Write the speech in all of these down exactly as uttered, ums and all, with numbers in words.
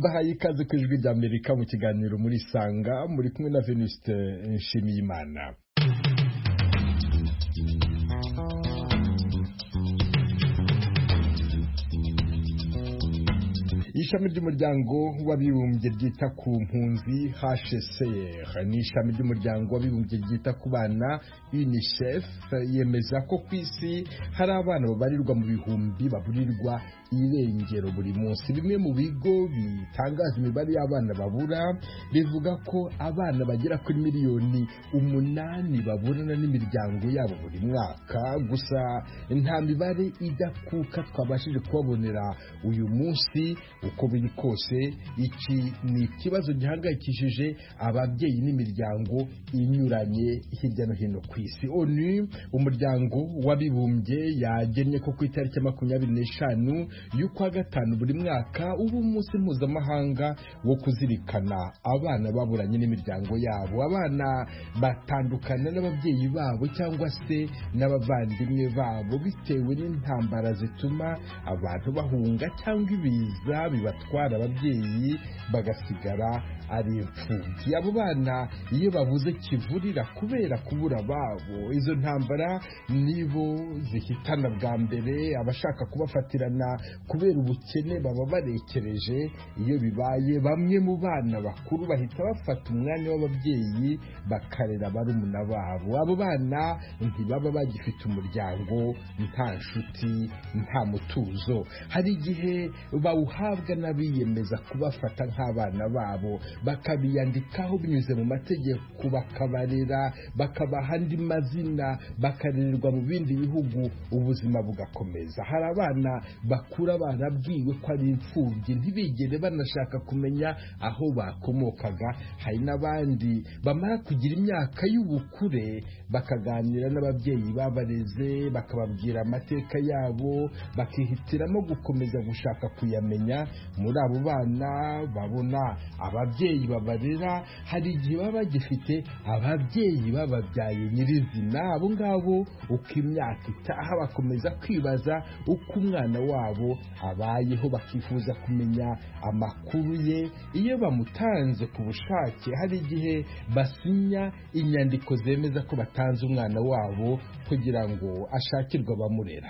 mbahaye ikaze ku ijwi ry'Amerika mu kiganiro muri Sanga muri kumwe na Venuste Nshimiyimana. Ishami ry'umuryango w'abibumbye ryita ku mpunzi H C R ni ishami ry'umuryango w'abibumbye ryita ku bana UNICEF yemeza ko ku isi hari abana babarirwa mu bihumbi baburirwa irengero buri munsi. Bimwe mu bigo bitangaza imibare y'abana babura bivuga ko abana bagera kuri miliyoni umunani baburana n'imiryango yabo buri mwaka. Gusa nta mibare idakuka twabashije kubabonera uyu munsi. Uko biri kose, iki ni ikibazo gihangayikishije ababyeyi n'imiryango inyuranye hirya no hino ku isi. ONU, umuryango w'abibumbye, yagennye ko ku itariki makumyabiri n'eshanu y'ukwa gatanu buri mwaka uba umunsi mpuzamahanga wo kuzirikana abana baburanye n'imiryango yabo. Abana batandukana n'ababyeyi babo cyangwa se n'abavandimwe babo bitewe n'intambara zituma abantu bahunga cyangwa ibiza bibatwara ababyeyi bagasigara ari imfubyi. Abo bana iyo babuze kivurira kubera kubura babo, izo ntambara nibo zihitana bwa mbere. Abashaka kubafatirana kubera ubukene baba barekereje. Iyo bibaye, bamwe mu bana bakuru bahita bafata umwanya w'ababyeyi bakarera barumuna babo. Abo bana ntibaba bagifite umuryango, nta nshuti, nta mutuzo. Hari igihe bawuhabwa n'abiyemeza kubafata nk'abana babo, bakabiyandikaho binyuze mu mategeko, bakabarera, bakabaha andi mazina, bakarererwa mu bindi bihugu, ubuzima bugakomeza. Hari abana bakura barabwiwe ko ari imfubyi, ntibigere banashaka kumenya aho bakomokaga. Hari n'abandi bamara kugira imyaka y'ubukure bakaganira n'ababyeyi babareze, bakababwira amateka yabo, bakihitiramo gukomeza gushaka kuyamenya. Muri abo bana babona ababyeyi babarera, hari igihe baba bagifite ababyeyi bababyaye nyirizina. Abo ngabo uko imyaka itaha bakomeza kwibaza uko umwana wabo abayeho, bakifuza kumenya amakuru ye. Iyo bamutanze ku bushake, hari igihe basinya inyandiko zemeza ko batanze umwana wabo kugira ngo ashakirwe abamurera.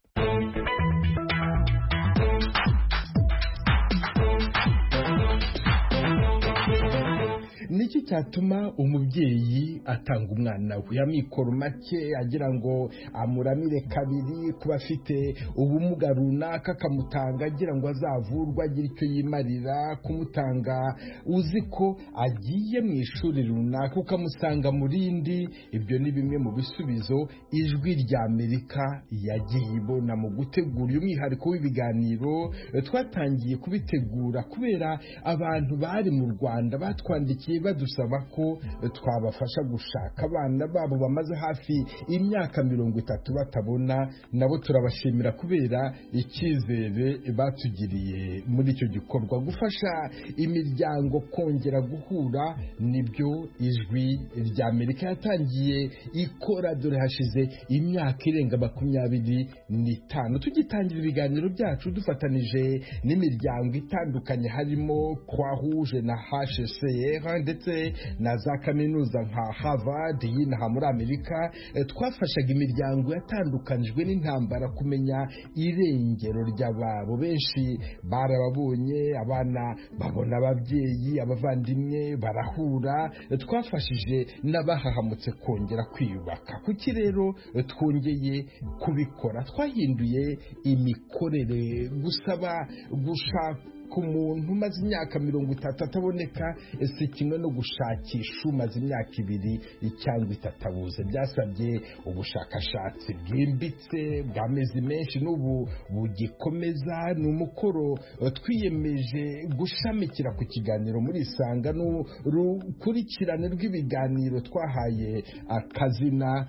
Niki cyatuma umubyeyi atanga umwana we amikoro make agira ngo amuramire kabiri, kuba afite ubumuga runaka akamutanga agira ngo azavurwe agira icyo yimarira, kumutanga uzi ko agiye mu ishuri runaka ukamusanga mu rindi? Ibyo ni bimwe mu bisubizo ijwi ry'Amerika yagiye ibona mu gutegura uyu mwihariko w'ibiganiro. Twatangiye kubitegura kubera abantu bari mu Rwanda batwandikiye badusaba ko twabafasha gushaka abana babo bamaze hafi imyaka mirongo itatu batabona. Nabo turabashimira kubera icyizere batugiriye muri icyo gikorwa. Gufasha imiryango kongera guhura nibyo ijwi ry'Amerika yatangiye ikora, dore hashize imyaka irenga makumyabiri n'itanu. Tugitangira ibiganiro byacu dufatanije n'imiryango itandukanye, harimo Croix Rouge na H C R ndetse na za kaminuza nka Harvard y'inaha muri Amerika. Twafashaga imiryango yatandukanijwe n'intambara kumenya irengero ry'ababo. Benshi barababonye, abana babona ababyeyi, abavandimwe barahura. Twafashije n'abahahamutse kongera kwiyubaka. Kuki rero twongeye kubikora? Twahinduye imikorere. Gusaba gushaka ku muntu umaze imyaka mirongo itatu ataboneka si kimwe no gushakisha umaze imyaka ibiri cyangwa itatu abuze. Byasabye ubushakashatsi bwimbitse bw'amezi menshi, n'ubu bugikomeza. Ni umukoro twiyemeje gushamikira ku kiganiro muri Isanga, n'urukurikirane rw'ibiganiro twahaye akazina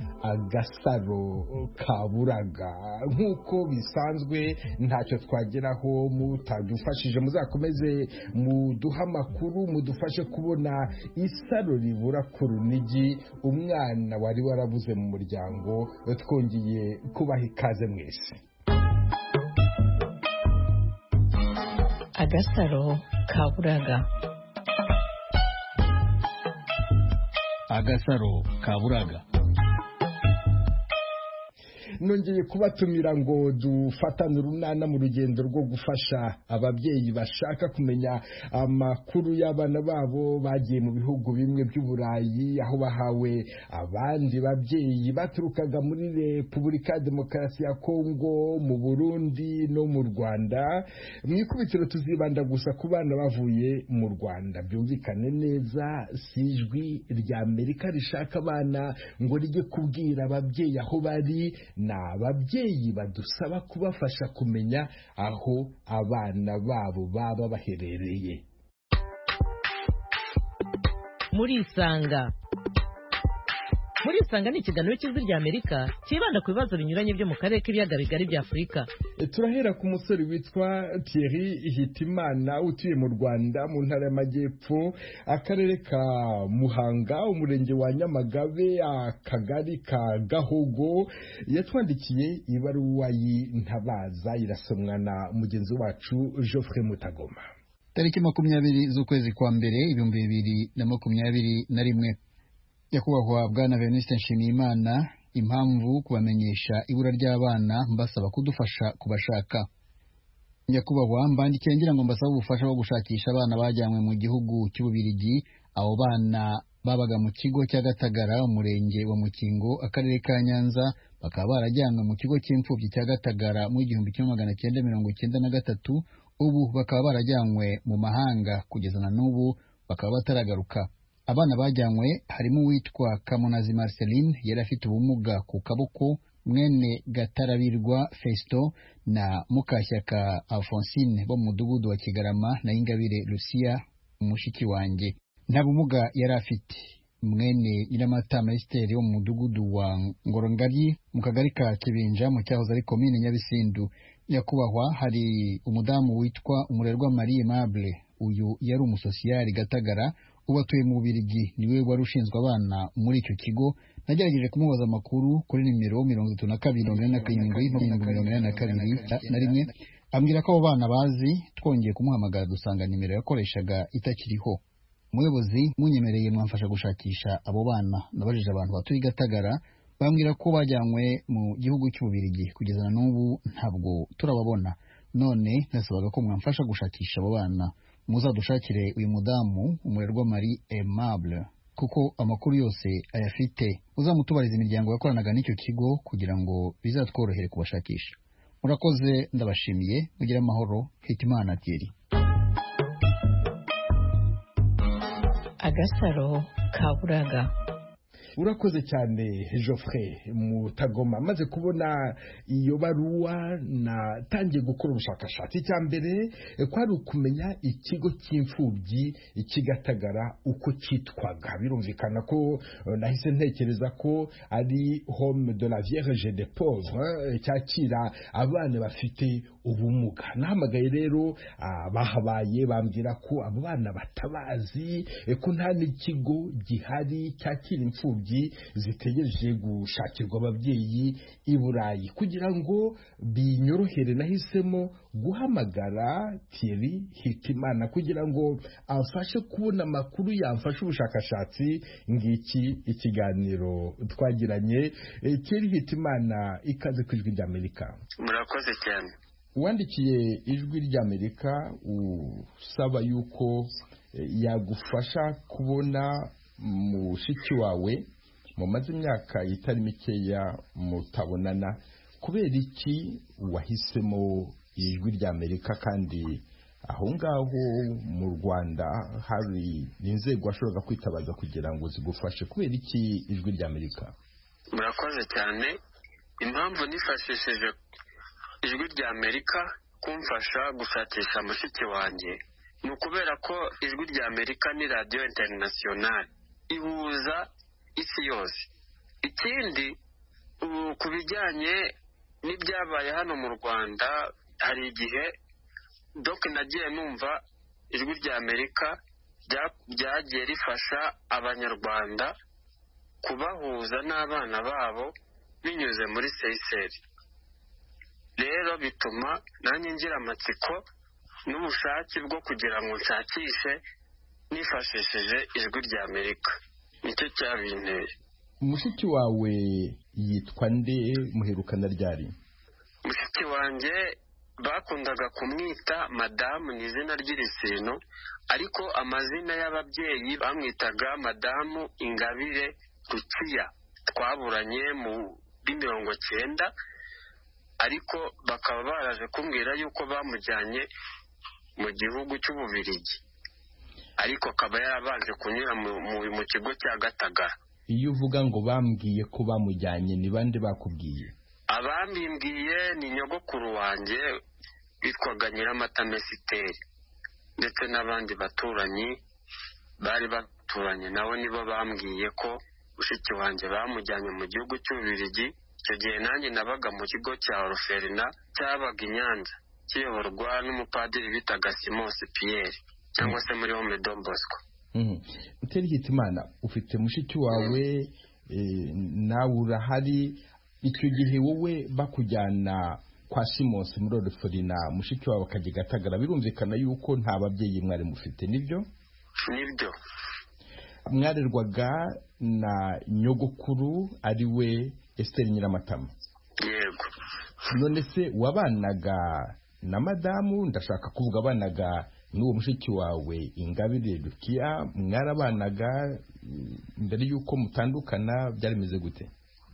Agasaro Kaburaga. Nk'uko bisanzwe ntacyo twageraho mutadufashije. Muzakomeze muduha amakuru, mudufashe kubona isaro ribura ku Runigi, umwana wari warabuze mu muryango. Twongeye kubaha ikaze mwese. Agasaro Kaburaga. Agasaro Kaburaga. Nongeye kubatumira ngo dufatane urunana mu rugendo rwo gufasha ababyeyi bashaka kumenya amakuru y'abana babo bagiye mu bihugu bimwe by'Uburayi, aho bahawe abandi babyeyi baturukaga muri Repubulika ya Demokarasi ya Kongo, mu Burundi no mu Rwanda. Mu ikubitiro tuzibanda gusa ku bana bavuye mu Rwanda. Byumvikane neza, si ijwi rya Amerika rishaka abana ngo rijye kubwira ababyeyi aho bari, na ababyeyi badusaba kubafasha kumenya aho abana babo baba baherereye. Muri Isanga. Muri Isanga ni ikiganiro cy'ijwi rya Amerika kibanda ku bibazo binyuranye byo mu karere k'ibiyaga bigari bya Afurika. E, turahera ku musore witwa Thierry Hitimana utuye mu Rwanda mu ntara y'Amajyepfo, akarere ka Muhanga, umurenge wa Nyamagabe, akagari ka Gahogo. Yatwandikiye ibaruwa y'intabaza, irasomwa na mugenzi wacu Geoffrey Mutagoma. Tariki makumyabiri z'ukwezi kwa mbere ibihumbi bibiri na makumyabiri na rimwe. Nyakubahwa Bwana Venuste Nshimiyimana, impamvu kubamenyesha ibura ry'abana mbasaba kudufasha kubashaka. Nyakubahwa, mbandikiye ngira ngo mbasaba ubufasha bwo gushakisha abana bajyanywe mu gihugu cy'Ububirigi. Abo bana babaga mu kigo cya Gatagara, umurenge wa Mukingo, akarere ka Nyanza, bakaba barajyanywe mu kigo cy'imfubyi cya Gatagara mu igihumbi kimwe magana cyenda mirongo cyenda na gatatu. Ubu bakaba barajyanywe mu mahanga kugeza na n'ubu bakaba bataragaruka. Abana bajyanywe harimo uwitwa Kamunazi Marceline, yari afite ubumuga ku kaboko, mwene Gatarabirwa Festo na Mukashyaka Alphonsine bo mu mudugudu wa Kigarama, na Ingabire Lucia umushiki wanjye. Nta bumuga yari afite. Mwene Nyiramata Maesteri wo mu mudugudu wa Ngorongari mu kagari ka Kibinja mu cyahoze ari komine Nyabisindu. Nyakubahwa, hari umudamu witwa Umurerwa Marie Aimable, uyu yari umusosiyari Gatagara, ubatuye mu Bubiligi, niwe wari ushinzwe abana muri icyo kigo. Nagerageje kumubaza amakuru kuri nimero mirongo itatu na kabiri mirongo ine na karindwi mirongo ine na kabiri na rimwe, ambwira ko abo bana bazi. Twongeye kumuhamagara dusanga nimero yakoreshaga itakiriho. Umuyobozi munyemereye mwamfasha gushakisha abo bana. Nabajije abantu batuye Gatagara, bambwira ko bajyanywe mu gihugu cy'Ububirigi, kugeza na n'ubu ntabwo turababona. None nasabaga ko mwamfasha gushakisha abo bana, muzadushakire uyu mudamu Umurerwa Marie Aimable, kuko amakuru yose ayafite. Uzamutubariza imiryango yakoranaga n'icyo kigo kugira ngo bizatworohere kubashakisha. Murakoze, ndabashimiye, mugire amahoro. Hitimana Thierry. Agasaro Kaburaga. Urakoze cyane Geoffrey Mutagoma. Maze kubona iyo baruwa, natangiye gukora ubushakashatsi. Icya mbere kwari ukumenya ikigo cy'imfubyi ikigatagara uko cyitwaga. Birumvikana ko nahise ntekereza ko ari Home de la Vierge des Pauvres, cyakira abana bafite ubumuga. Nahamagaye rero bahabaye, bambwira ko abo bana batabazi, ko nta n'ikigo gihari cyakira imfubyi zitegereje gushakirwa ababyeyi i Burayi. Kugira ngo binyorohere, nahisemo guhamagara Thierry Hitimana kugira ngo amfashe kubona amakuru, yamfashe ubushakashatsi. Ngiki ikiganiro twagiranye. Thierry Hitimana, ikaze ku Ijwi ry'Amerika. Murakoze cyane. Wandikiye Ijwi ry'Amerika usaba yuko yagufasha kubona mushiki wawe mumaze imyaka itari mikeya mutabonana. Kubera iki wahisemo Ijwi ry'Amerika, kandi aho ngaho mu Rwanda hari inzego washobora kwitabaza kugira ngo zigufashe? Kubera iki Ijwi ry'Amerika? Murakoze cyane. Impamvu nifashishije Ijwi ry'Amerika kumfasha gushakisha mushiki wanjye ni ukubera ko Ijwi ry'Amerika ni radio international, ihuza isi yose. Ikindi, ku bijyanye n'ibyabaye hano mu Rwanda, hari igihe doc nagiye numva Ijwi ry'Amerika byagiye rifasha abanyarwanda kubahuza n'abana babo binyuze muri Seychelles. Rero bituma nanjye ngira amatsiko n'ubushake bwo kugira ngo nshakishe nifashishije ijwi rya Amerika. Nicyo cyabinteye. Mushiki wawe yitwa nde, muherukana ryari? Mushiki wanjye bakundaga kumwita madamu, ni izina ry'irisino, ariko amazina y'ababyeyi bamwitaga madamu Ingabire Rukiya. Twaburanye muri mirongo cyenda, ariko bakaba baraje kumbwira yuko bamujyanye mu gihugu cy'Ububiligi, ariko akaba yarabanje kunyura mu kigo cya Gatagara. Iyo uvuga ngo bambwiye ko bamujyanye, ni bande bakubwiye? Ababimbwiye ni nyogokuru wanjye witwaga Nyiramata Mesiteri, ndetse n'abandi baturanyi bari baturanye nabo nibo bambwiye ko mushiki wanjye bamujyanye mu gihugu cy'Ububiligi. Icyo gihe nanjye nabaga mu kigo cya Orphelinat cyabaga i Nyanza, kiyoborwa n'umupadiri bitaga Simos Pierre, cyangwa se muri Home Don Bosco. Uteri Hitimana, ufite mushiki wawe nawe urahari. Icyo gihe wowe bakujyana kwa Simos muri Orphelinat, mushiki wawe akajya Gatagara, birumvikana yuko nta babyeyi mwari mufite, nibyo? Nibyo. Mwarerwaga na nyogokuru ari we Esther Nyiramatama? Yego. None se wabanaga na madamu, ndashaka kuvuga abanaga n'uwo mushiki wawe Ingabire Rukiya, mwarabanaga mbere yuko mutandukana, byari bimeze gute?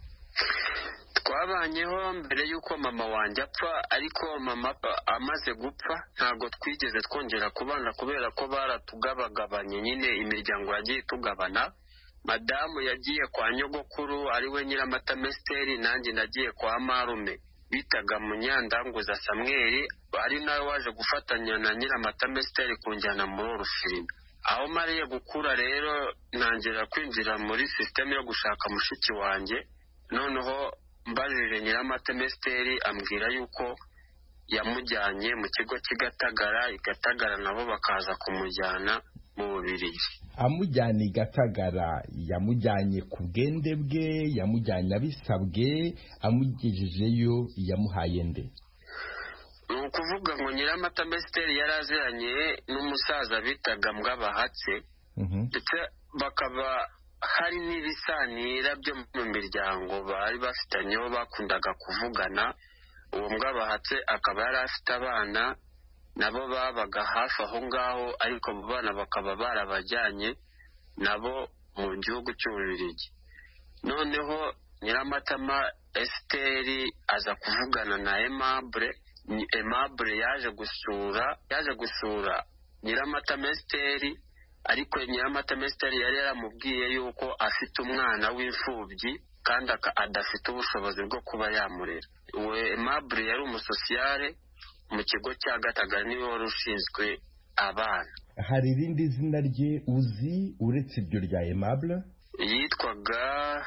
Twabanyeho mbere yuko mama wanjye apfa, ariko mama amaze gupfa ntabwo twigeze twongera kubana kubera ko baratugabagabanye, nyine imiryango yagiye itugabana. Madamu yagiye kwa nyogokuru ari we Nyiramata Mesiteri, nanjye nagiye kwa marume bitaga Munyandanguza Samweli, ari nawe waje gufatanya na Nyiramata Mesiteri kunjyana muri Orphelinat. Aho mariye gukura rero ntangira kwinjira muri system yo gushaka mushiki wanjye, noneho mbajije Nyiramata Mesiteri ambwira yuko yamujyanye mu kigo cy'Igatagara, Igatagara nabo bakaza kumujyana mu Bubiligi. Amujyana i Gatagara, yamujyanye ku bwende bwe, yamujyanye abisabwe, amugejejeyo yamuhaye nde? Ni ukuvuga ngo Nyiramata Mesiteri yari aziranye n'umusaza bitaga Mbwabahatse, ndetse bakaba hari n'ibisanira byo mu miryango bari bafitanyeho bakundaga kuvugana. Uwo Mbwabahatse akaba yari afite abana nabo babaga hafi aho ngaho, ariko abo bana bakaba barabajyanye nabo mu gihugu cy'Ububiligi. Noneho Nyiramatama Esteri aza kuvugana na Aimable. Aimable yaje gusura yaje gusura Nyiramata Mesiteri, ariko Nyiramata Mesiteri yari yaramubwiye yuko afite umwana w'imfubyi kandi adafite ubushobozi bwo kuba yamurera. Uwo Aimable yari umusosiyare mu kigo cya Gatagara, niwe wari ushinzwe abana. Hari irindi zina rye uzi uretse iryo rya Aimable? Yitwaga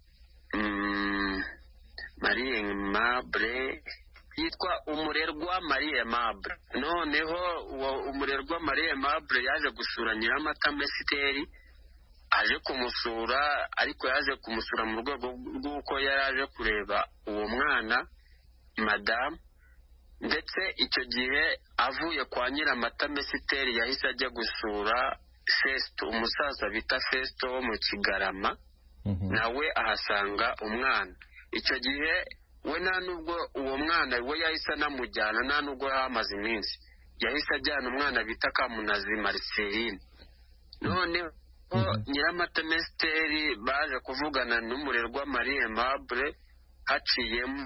mm, Marie Aimable, yitwa Umurerwa Marie Aimable. Noneho uwo Umurerwa Marie Aimable yaje gusura Nyiramata Mesiteri, aje kumusura, ariko yaje kumusura mu rwego rw'uko yari aje kureba uwo mwana madamu, ndetse icyo gihe avuye kwa Nyiramata Mesiteri yahise ajya gusura Festo, umusaza bita Festo wo mu Kigarama. Nawe ahasanga umwana. Icyo gihe we nta nubwo uwo mwana we yahise anamujyana, nta nubwo hamaze iminsi, yahise ajyana umwana bita Kamunazi Marceline. Noneho Nyiramata Mesiteri baje kuvugana n'Umurerwa Marie Aimable, haciyemo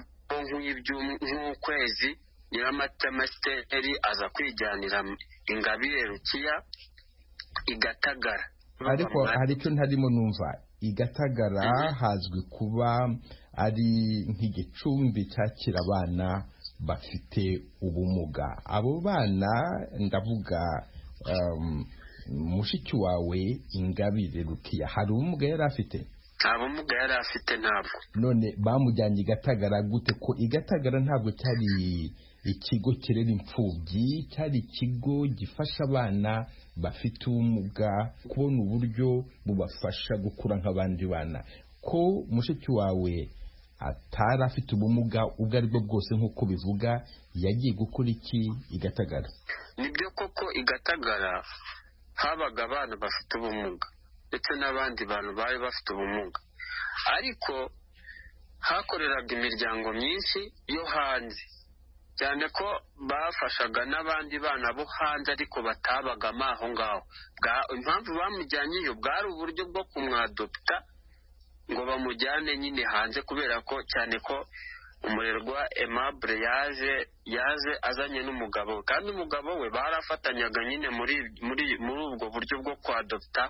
nk'ukwezi Nyiramata Mesiteri aza kwijyanira Ingabire Rukiya i Gatagara. Ariko hari icyo ntarimo numva. I Gatagara hazwi kuba ari nk'igicumbi cyakira abana bafite ubumuga. Abo bana ndavuga um, mushiki wawe Ingabire Rukiya, hari ubumuga yari afite? Nta bumuga yari afite ntabwo. None bamujyanye i Gatagara gute? Ko i Gatagara ntabwo cyari ikigo kirera imfubyi, cyari ikigo gifasha abana bafite ubumuga kubona uburyo bubafasha gukura nk'abandi bana. Ko mushiki wawe atari afite ubumuga ubwo ari bwo bwose nk'uko bivuga, yagiye gukora iki i Gatagara? Nibyo koko i Gatagara habaga abana bafite ubumuga ndetse n'abandi bantu bari bafite ubumuga, ariko hakoreraga imiryango myinshi yo hanze, cyane ko bafashaga n'abandi bana bo hanze ariko batabagamo aho ngaho. Impamvu bamujyanyeyo bwari uburyo bwo kumwadopta ngo bamujyane nyine hanze, kubera ko cyane ko umurerwa Aimable yaje yaje azanye n'umugabo we, kandi umugabo we barafatanyaga nyine muri muri muri ubwo buryo bwo kwadopta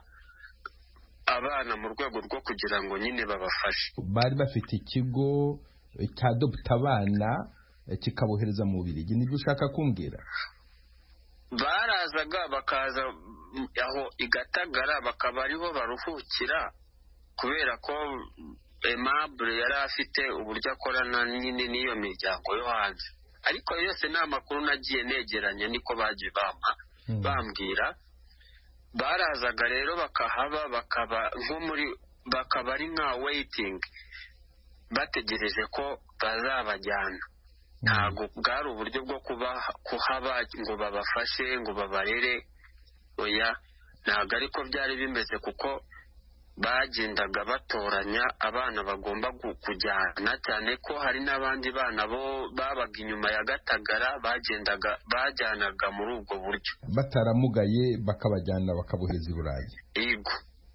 abana mu rwego rwo kugira ngo nyine babafashe. Bari bafite ikigo cyadopta abana kikabohereza mu Bubiligi, nibyo ushaka kumbwira? Barazaga bakaza aho i Gatagara bakaba ariho baruhukira, kubera ko Aimable yari afite uburyo akorana nyine n'iyo miryango yo hanze. Ariko yose ni amakuru nagiye negeranya, niko bagiye bampa bambwira. Barazaga rero bakahaba, bakaba nko muri bakaba ari nka waiting, bategereje ko bazabajyana. Ntabwo bwari uburyo bwo kuhaba ngo babafashe ngo babarere, oya, ntabwo ariko byari bimeze, kuko bagendaga batoranya abana bagomba kujyana, cyane ko hari n'abandi bana bo babaga inyuma ya Gatagara bagendaga bajyanaga muri ubwo buryo, bataramugaye bakabajyana bakabohereza i Burayi. Yego.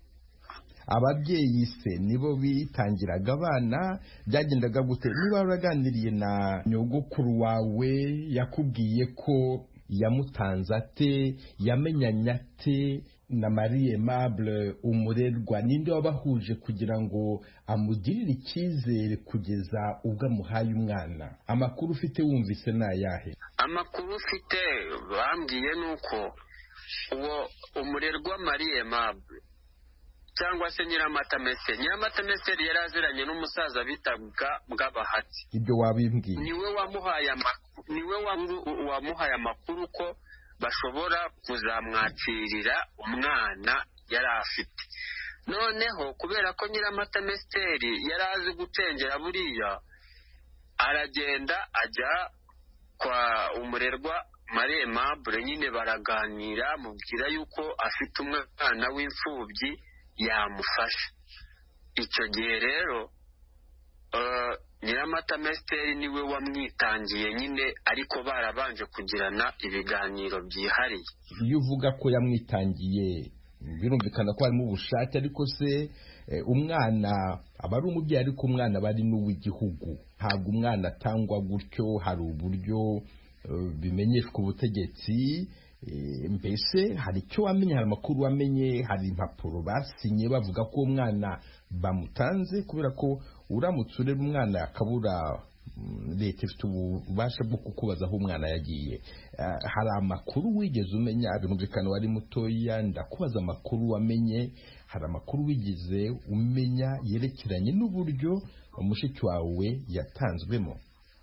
Ababyeyi se nibo bitangiraga abana, byagendaga gute? Niba waraganiriye na nyogokuru wawe, yakubwiye ko yamutanze ate, yamenyanye ate na Marie Aimable umurerwa? Ninde wabahuje kugira ngo amugirire icyizere kugeza ubwo amuhaye umwana? Amakuru ufite wumvise ni ayahe? Amakuru ufite bambwiye nuko uwo umurerwa Marie Aimable cyangwa se Nyiramata Mese Nyiramata Mese yari aziranye n'umusaza bitaga Bwabahati. Ibyo wabimbwiye? Niwe wamuhaye amakuru, niwe wamuhaye amakuru ko bashobora kuzamwakirira umwana yari afite. Noneho kubera ko Nyiramata Mese yari azi gucengera buriya, aragenda ajya kwa umurerwa Marie Aimable, nyine baraganira, mubwira yuko afite umwana w'imfubyi yamufasha. Icyo gihe rero uh, Nyiramata Mese niwe wamwitangiye nyine, ariko barabanje kugirana ibiganiro byihariye. Iyo uvuga ko yamwitangiye birumvikana ko harimo ubushake, ariko se eh, umwana aba ari umubyeyi, ariko umwana aba ari n'uw'igihugu. Ntabwo umwana atangwa gutyo, hari uburyo uh, bimenyeshwa ubutegetsi. E, mbese hari icyo wamenye, hari amakuru wamenye, hari impapuro basinye bavuga ko umwana bamutanze? Kubera ko uramutse urera umwana akabura, leta ifite ububasha bwo kukubaza aho umwana yagiye. Uh, hari amakuru wigeze umenya? Birumvikana wari mutoya, ndakubaza amakuru wamenye. Hari amakuru wigeze umenya yerekeranye n'uburyo umushiki wawe yatanzwemo?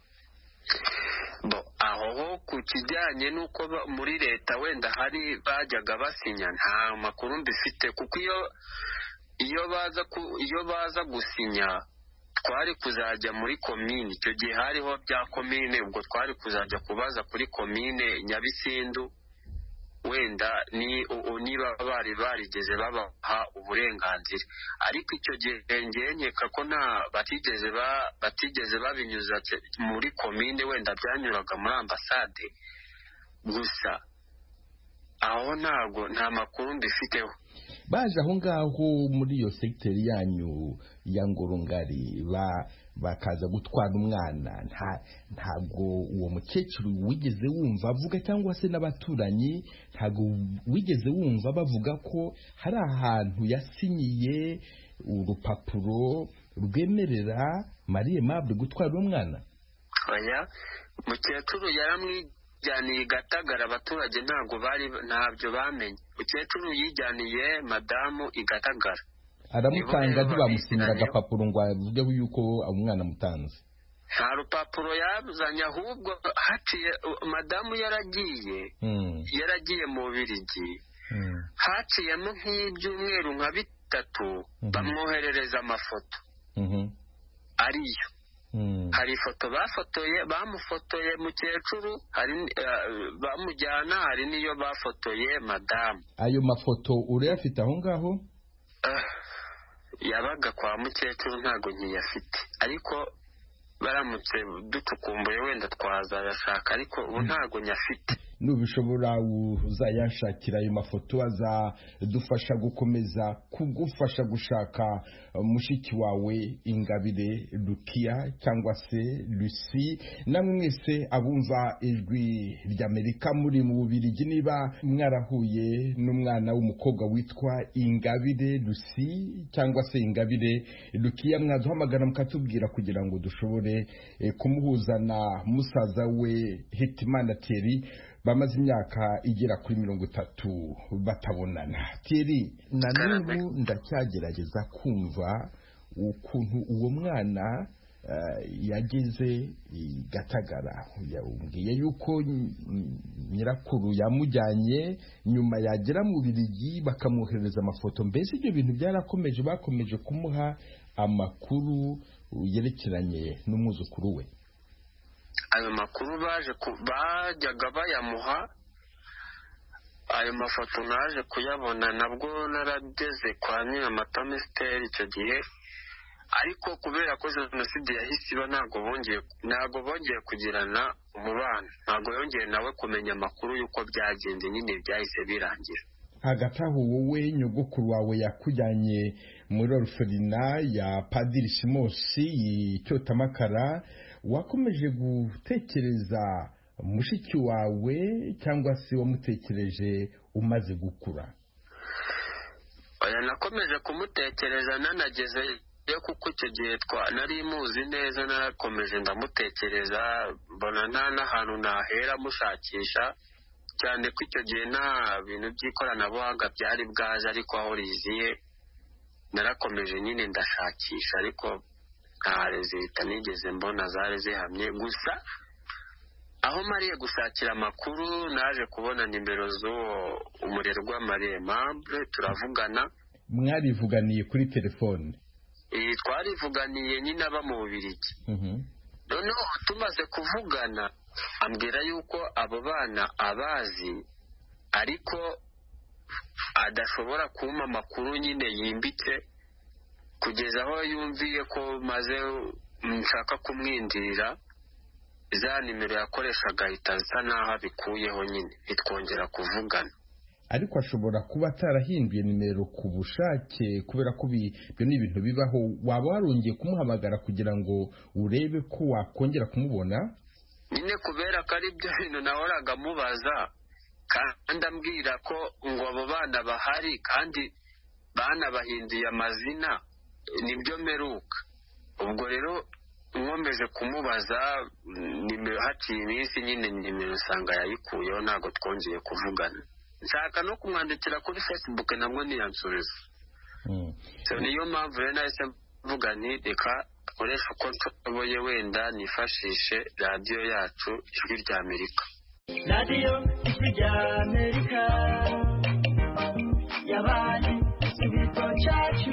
Bo aho ku kijyanye n'uko muri leta wenda hari bajyaga basinya, nta makuru mbifite, kuko iyo iyo baza ku, iyo baza gusinya twari kuzajya muri komine. Icyo gihe hariho bya komine, ubwo twari kuzajya kubaza kuri komine Nyabisindu, wenda ni niba bari barigeze babaha uburenganzira. Ariko icyo gihe ngiye nkeka ko nta batigeze ba batigeze babinyuza muri komine, wenda byanyuraga muri ambasade gusa. Aho ntabwo nta makuru mbifiteho. Baje aho ngaho muri iyo sekiteri yanyu ya Ngorongari ba bakaza gutwara umwana, nta ntabwo uwo mukecuru wigeze wumva avuga, cyangwa se n'abaturanyi ntabwo wigeze wumva bavuga ko hari ahantu yasinyiye urupapuro rwemerera Marie Aimable gutwara umwana? Oya, mukecuru yaramwijyaniye Gatagara, abaturage ntabwo bari ntabyo bamenye. Mukecuru yijyaniye madamu i Gatagara, aramutanga, ntibamusinyira agapapuro ngo avuge yuko umwana mutanze? Nta rupapuro yazanye, ahubwo haciye madamu yaragiye mm. yaragiye mu Bubiligi, mm. haciyemo nk'ibyumweru nka bitatu, mm -hmm. bamwoherereza amafoto, mm -hmm. ariyo hari ifoto bafotoye bamufotoye mukecuru, hari bamujyana, hari n'iyo bafotoye madamu. Ayo mafoto urayafite aho ngaho? Yabaga kwa mukecuru ntago nkiyafite, ariko baramutse dutukumbuye wenda twazayashaka, ariko ubu ntago nyafite. Nubishobora uzayashakira ayo mafoto, azadufasha gukomeza kugufasha gushaka mushiki wawe Ingabire Lukia cyangwa se Lucy. Namwe mwese abumva ijwi ry'Amerika muri mu Bubiligi, niba mwarahuye n'umwana w'umukobwa witwa Ingabire Lucy cyangwa se Ingabire Lukia, mwaduhamagara mukatubwira kugira ngo dushobore eh, kumuhuza na musaza we Hitimana Thierry, bamaze imyaka igera kuri mirongo itatu batabonana. Thierry, na n'ubu ndacyagerageza kumva ukuntu uwo mwana uh, yageze i Gatagara. Yambwiye yuko nyirakuru yamujyanye, nyuma yagera mu Bubiligi bakamwohereza amafoto. Mbese ibyo bintu byarakomeje, bakomeje kumuha amakuru yerekeranye n'umwuzukuru we? Ayo makuru baje bajyaga bayamuha, ayo mafoto naje kuyabona nabwo narageze kwa Nyiramata Mystère icyo gihe, ariko kubera ko jenoside yahise iba ntago bongeye ntago bongeye kugirana umubano, ntago yongeye nawe kumenya amakuru y'uko byagenze, nyine byahise birangira. Hagati aho wowe nyogokuru wawe yakujyanye muri orphelinat ya Padiri Simosi y'Icyotamakara, wakomeje gutekereza mushiki wawe cyangwa se wamutekereje umaze gukura? Oya, nakomeje kumutekereza nanageze yo kuko icyo gihe twa nari muzi neza, narakomeje ndamutekereza, mbona nta n'ahantu nahera mushakisha, cyane ko icyo gihe nta bintu by'ikoranabuhanga byari bwaje, ariko aho riziye narakomeje nyine ndashakisha, ariko nta rezita nigeze mbona zari zihamye. Gusa aho mariye gushakira amakuru naje kubona nimero z'uwo umurerwa Marie Aimable, turavugana. Mwarivuganiye kuri telefone? Eh, twarivuganiye nyine aba mu Bubiligi. Mhm. Noneho tumaze kuvugana ambwira yuko abo bana abazi, ariko adashobora kumpa amakuru nyine yimbitse, kugeza aho yumviye ko maze nshaka kumwindirira, za nimero yakoreshaga ahita asa naho abikuyeho, nyine itwongera kuvugana. Ariko ashobora kuba atarahinduye nimero ku bushake, kubera ko ibyo ni ibintu bibaho. Waba warongeye kumuhamagara kugira ngo urebe ko wakongera kumubona? Nyine kubera ko ari byo bintu nahoraga mubaza, kandi ambwira ko ngo abo bana bahari kandi bana bahinduye amazina, nibyo meruka. Ubwo rero nkomeje kumubaza nimero, haciye iminsi nyine nimero usanga yayikuyeho, ntabwo twongeye kuvugana. Nshaka no kumwandikira kuri Facebook nabwo ntiyansubiza. Mm. So niyo mpamvu rero nahise mvuga nti reka koresha uko nshoboye wenda nifashishe radiyo yacu Ijwi ry'Amerika. Radiyo Ijwi ry'Amerika yabaye igisubizo cyacu.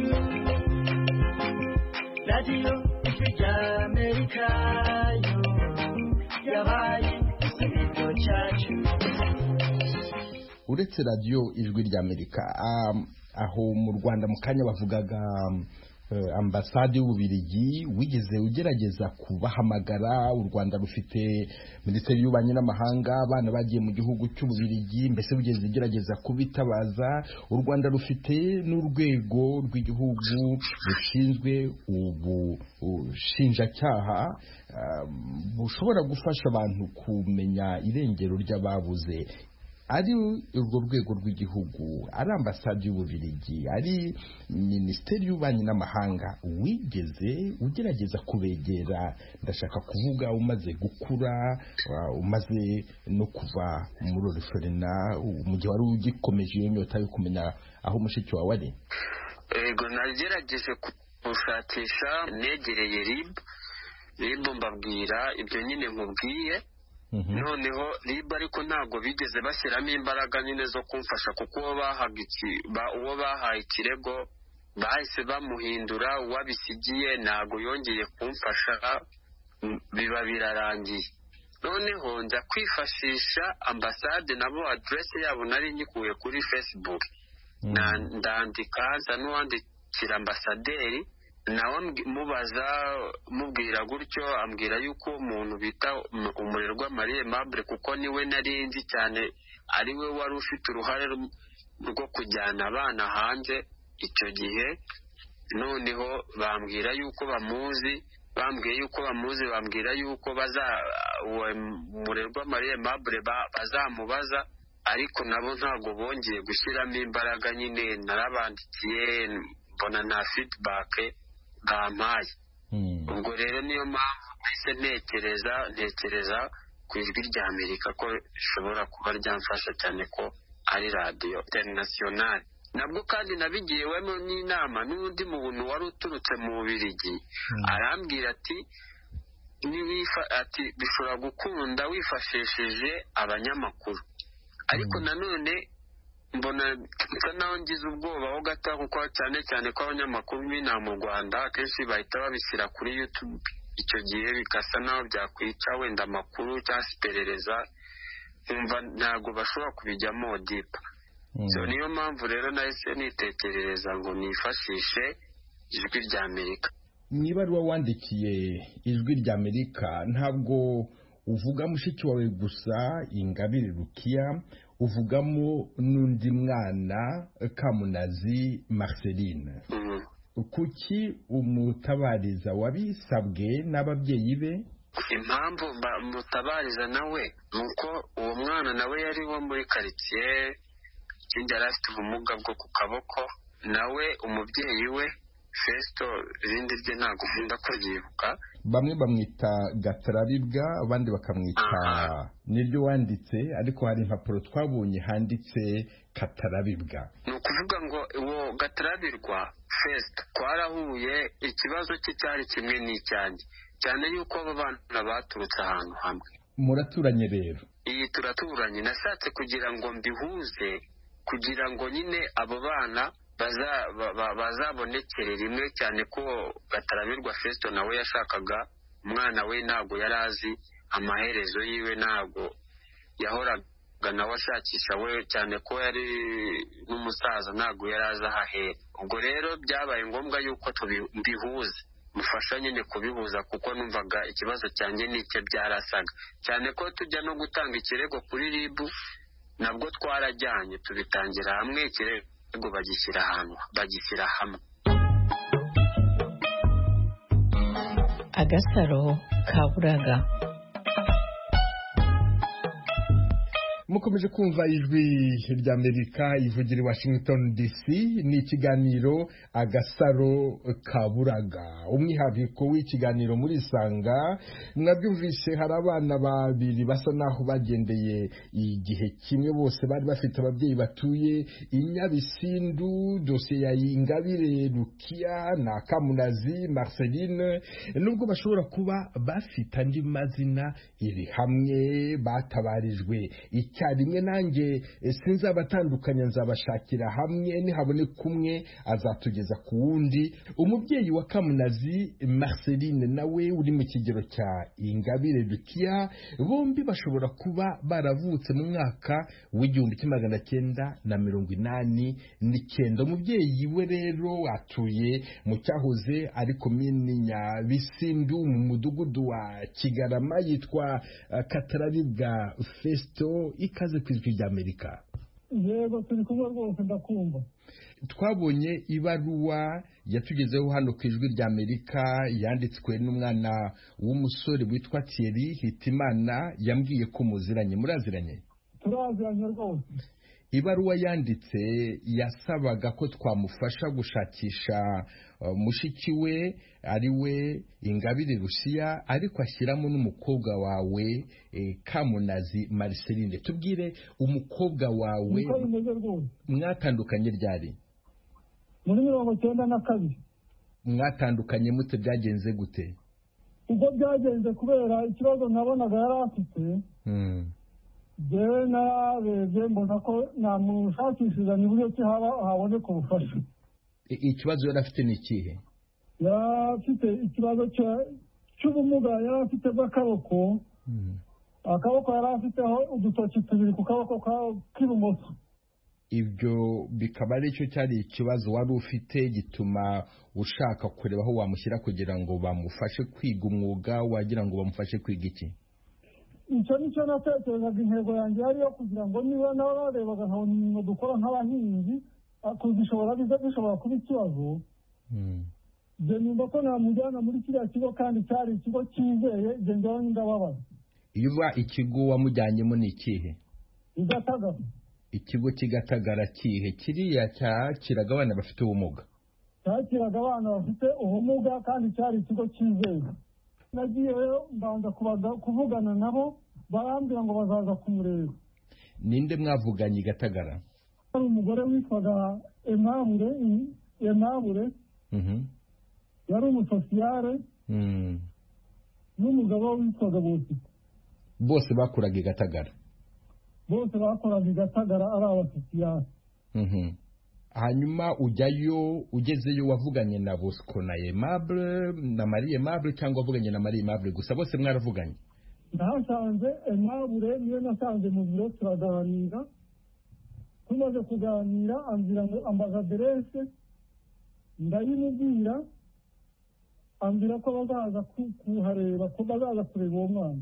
Radiyo Ijwi ry'Amerika yo yabaye igisubizo cyacu. Uretse radiyo Ijwi ry'Amerika, um, aho mu Rwanda mu kanya bavugaga uh, ambasade y'Ububiligi, wigeze ugerageza kubahamagara? U Rwanda rufite Minisiteri y'Ububanyi n'Amahanga, abana bagiye mu gihugu cy'Ububiligi, mbese wigeze ugerageza kubitabaza? U Rwanda rufite n'urwego rw'igihugu rushinzwe ubushinjacyaha uh, bushobora gufasha abantu kumenya irengero ry'ababuze. Ari urwo rwego rw'igihugu, ari ambasade y'Ububiligi, ari Minisiteri y'Ububanyi n'Amahanga, wigeze ugerageza kubegera? Ndashaka kuvuga umaze gukura, umaze no kuva muri orphelinat, mu gihe wari ugikomeje iyo nyota yo kumenya aho mushiki wawe ari. Ego, nagerageje gushakisha, negereye R I B R I B mbabwira ibyo nyine nkubwiye. Noneho R I B ariko ntabwo bigeze bashyiramo imbaraga nyine zo kumfasha, kuko uwo bahaga iki uwo bahaye ikirego bahise bamuhindura, uwabisigiye ntabwo yongeye kumfasha. biba birarangiye. Noneho njya kwifashisha ambasade nabo aderesi yabo nari nyikuye kuri Facebook, ndandika nza n'uwandikira ambasaderi nawe mubaza mubwira gutyo, ambwira yuko umuntu bita Umurerwa Marie Aimable, kuko niwe nari nzi cyane ariwe wari ufite uruhare rwo kujyana abana hanze icyo gihe. Noneho bambwira yuko bamuzi, bambwiye yuko bamuzi bambwira yuko baza Umurerwa Marie Aimable bazamubaza, ariko nabo ntabwo bongeye gushyiramo imbaraga. Nyine narabandikiye mbona nta feedback bampaye. Ubwo rero niyo mpamvu nahise ntekereza ntekereza ku Ijwi rya Amerika ko ishobora kuba ryamfasha cyane, ko ari radiyo international. Nabwo kandi nabigiyewemo n'inama n'undi muntu wari uturutse mu Bubiligi, arambwira ati niwifa ati bishobora gukunda wifashishije abanyamakuru. Ariko nanone mbona nsa naho ngize ubwoba ho gato, kuko cyane cyane ko abanyamakuru b'inaha mu Rwanda akenshi bahita babishyira kuri YouTube, icyo gihe bigasa naho byakwica wenda amakuru cyangwa iperereza, nkumva ntabwo bashobora kubijyamo dipa. So niyo mpamvu rero nahise nitekerereza ngo nifashishe Ijwi rya Amerika. Mu ibaruwa wandikiye Ijwi rya Amerika ntabwo uvuga mushiki wawe gusa Ingabire Rukia, uvugamo n'undi mwana Kamunazi Marceline. Kuki umutabariza wabisabwe n'ababyeyi be? Impamvu mutabariza nawe nuko uwo mwana nawe yari wo muri quartier, ikindi yari afite ubumuga bwo ku kaboko. Nawe umubyeyi we Festo, irindi rye ntabwo nkunda ko ryibuka, bamwe bamwita Gatarabibwa, abandi bakamwita niryo wanditse, ariko hari impapuro twabonye handitse Katarabibwa. Ni ukuvuga ngo uwo Gatarabirwa Festo twarahuye, ikibazo cye cyari kimwe n'icyanjye, cyane yuko abo bana baturutse ahantu hamwe. Muraturanye rero? Iyi turaturanye. Nashatse kugira ngo mbihuze, kugira ngo nyine abo bana bazabonekere rimwe, cyane ko Gatarabirwa Festo nawe yashakaga umwana we, ntabwo yari azi amaherezo yiwe, ntabwo yahoraga nawe ashakisha we, cyane ko yari n'umusaza, ntabwo yari azi ahahera. Ubwo rero byabaye ngombwa yuko tubihuza, mufasha nyine kubihuza, kuko numvaga ikibazo cyanjye n'icyo byarasaga, cyane ko tujya no gutanga ikirego kuri R I B nabwo twarajyanye, tubitangira hamwe, ikirego bagishyira ahantu bagishyira hamwe. Agasaro Kaburaga. Mukomeje kumva Ijwi rya Amerika ivugira i Washington D C. Ni ikiganiro Agasaro Kaburaga. Umwihariko w'ikiganiro muri Isanga, mwabyumvise hari abana babiri basa naho bagendeye igihe kimwe, bose bari bafite ababyeyi batuye i Nyabisindu. Dosiye ya Ingabire Rukia na Kamunazi Marceline, nubwo bashobora kuba bafite andi mazina, iri hamwe batabarijwe icyarimwe. Nanjye sinzabatandukanya, nzabashakira hamwe, nihabone kumwe azatugeza ku wundi. Umubyeyi wa Kamunazi Marceline nawe uri mu kigero cya Ingabire Rukia, bombi bashobora kuba baravutse mu mwaka w'igihumbi kimwe magana cyenda na mirongo inani n'icyenda. Umubyeyi we rero atuye mu cyahoze ari komini Nyabisindu mu mudugudu wa Kigarama, yitwa Katarabibwa Festo. Ikaze ku Ijwi rya Amerika. Yego, turi kumwe rwose, ndakumva. Twabonye ibaruwa yatugezeho hano ku Ijwi rya Amerika, yanditswe n'umwana w'umusore witwa Thierry Hitimana, yambwiye ko muziranye. Muraziranye? Turaziranye rwose. Ibaruwa yanditse yasabaga ko twamufasha gushakisha uh, mushiki we ari we Ingabire Rukia, ariko ashyiramo n'umukobwa wawe eh, Kamunazi Marceline. Tubwire, umukobwa wawe mwatandukanye ryari? Muri mirongo cyenda na kabiri. Mwatandukanye mute? Byagenze gute? Ubwo byagenze kubera ikibazo nabonaga yari afite. Mm. Jewe narebye mbona ko namushakishije n'uburyo ki haba haboneka ubufasha. Ikibazo yari afite ni ikihe? Yari afite ikibazo cy'ubumuga yari afite bw'akaboko, akaboko yari afiteho udutoki tubiri ku kaboko k'ibumoso. Ibyo bikaba ari cyo cyari ikibazo wari ufite gituma ushaka kureba aho wamushyira kugira ngo bamufashe kwiga umwuga, wagira ngo bamufashe kwiga iki? Icyo nicyo natekerezaga, intego yanjye yari yo kugira ngo niba nawe barebaga nkabona imirimo dukora nk'abahinzi kuzishobora biza bishobora kuba ikibazo, njye numva ko namujyana muri kiriya kigo kandi cyari ikigo cyizeye, njye njyewe ndababaza. Iyo uba ikigo wamujyanyemo ni ikihe? Igatagara. Ikigo cy'igatagara kihe? Kiriya cyakiraga abana bafite ubumuga? Cyakiraga abana bafite ubumuga kandi cyari ikigo cyizeye. Nagiyeyo mbanza kuvugana nabo, barambwira ngo bazaza kumureba. Ninde mwavuganye igatagara? Hari umugore witwaga Aimable, Aimable yari umusosiyare, n'umugabo witwaga Bose. Bose bakoraga igatagara? Bose bakoraga igatagara ari abasosiyare. Hanyuma ujyayo, ugezeyo wavuganye na Bosco na Aimable na Marie Aimable cyangwa wavuganye na Marie Aimable gusa? Bose mwaravuganye? Nahasanze Aimable, niyo nasanze mu biro turaganira. Tumaze kuganira ambwira ngo ambaza aderese, ndayimubwira, ambwira ko bazaza kuhareba, ko bazaza kureba uwo mwana.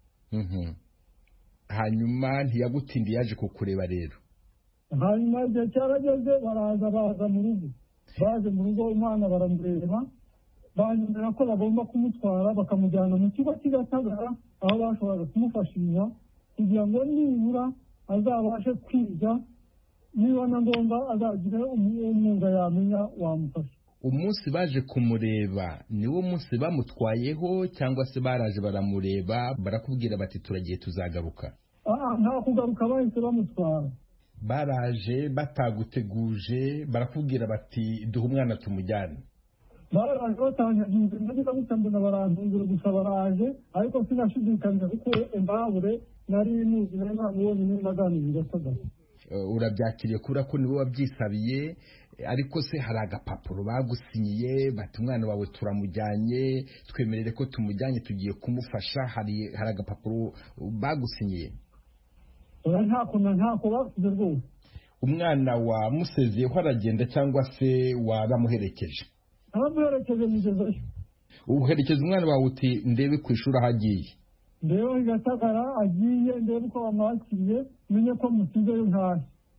Hanyuma ntiyagutindi yaje kukureba rero? Hanyuma igihe cyarageze baraza baza mu rugo, baje mu rugo umwana baramureba, banyemera ko bagomba kumutwara bakamujyana mu kigo cy'igatagara aho bashoboraga kumufashisha kugira ngo nibura azabashe kwiga, niba na ngombwa azagire umwuga yamenya wamufasha. Umunsi baje kumureba niwo munsi bamutwayeho cyangwa se baraje baramureba barakubwira bati turagiye tuzagaruka? Ah, nta kugaruka bahise bamutwara. Baraje bataguteguje barakubwira bati duha umwana tumujyane? Baraje batanyagize, nagize gutambuna barantungura gusa baraje, ariko sinashidikanya kuko Aimable nari nuzi nari namubonye nari naganiriye igatagara. Urabyakiriye kubera ko niwe wabyisabiye, ariko se hari agapapuro bagusinyiye bati umwana wawe turamujyanye, twemerere ko tumujyanye tugiye kumufasha, hari hari agapapuro bagusinyiye? Ntako ntako basize rwose. Umwana wa musezeyeho aragenda cyangwa se waramuherekeje? Naramuherekeje mugezeyo. Uherekeza umwana wawe uti ndebe ku ishuri aho agiye? Ndebe igatagara agiye, ndebe uko bamwakiriye, menye ko musizeyo ntahe.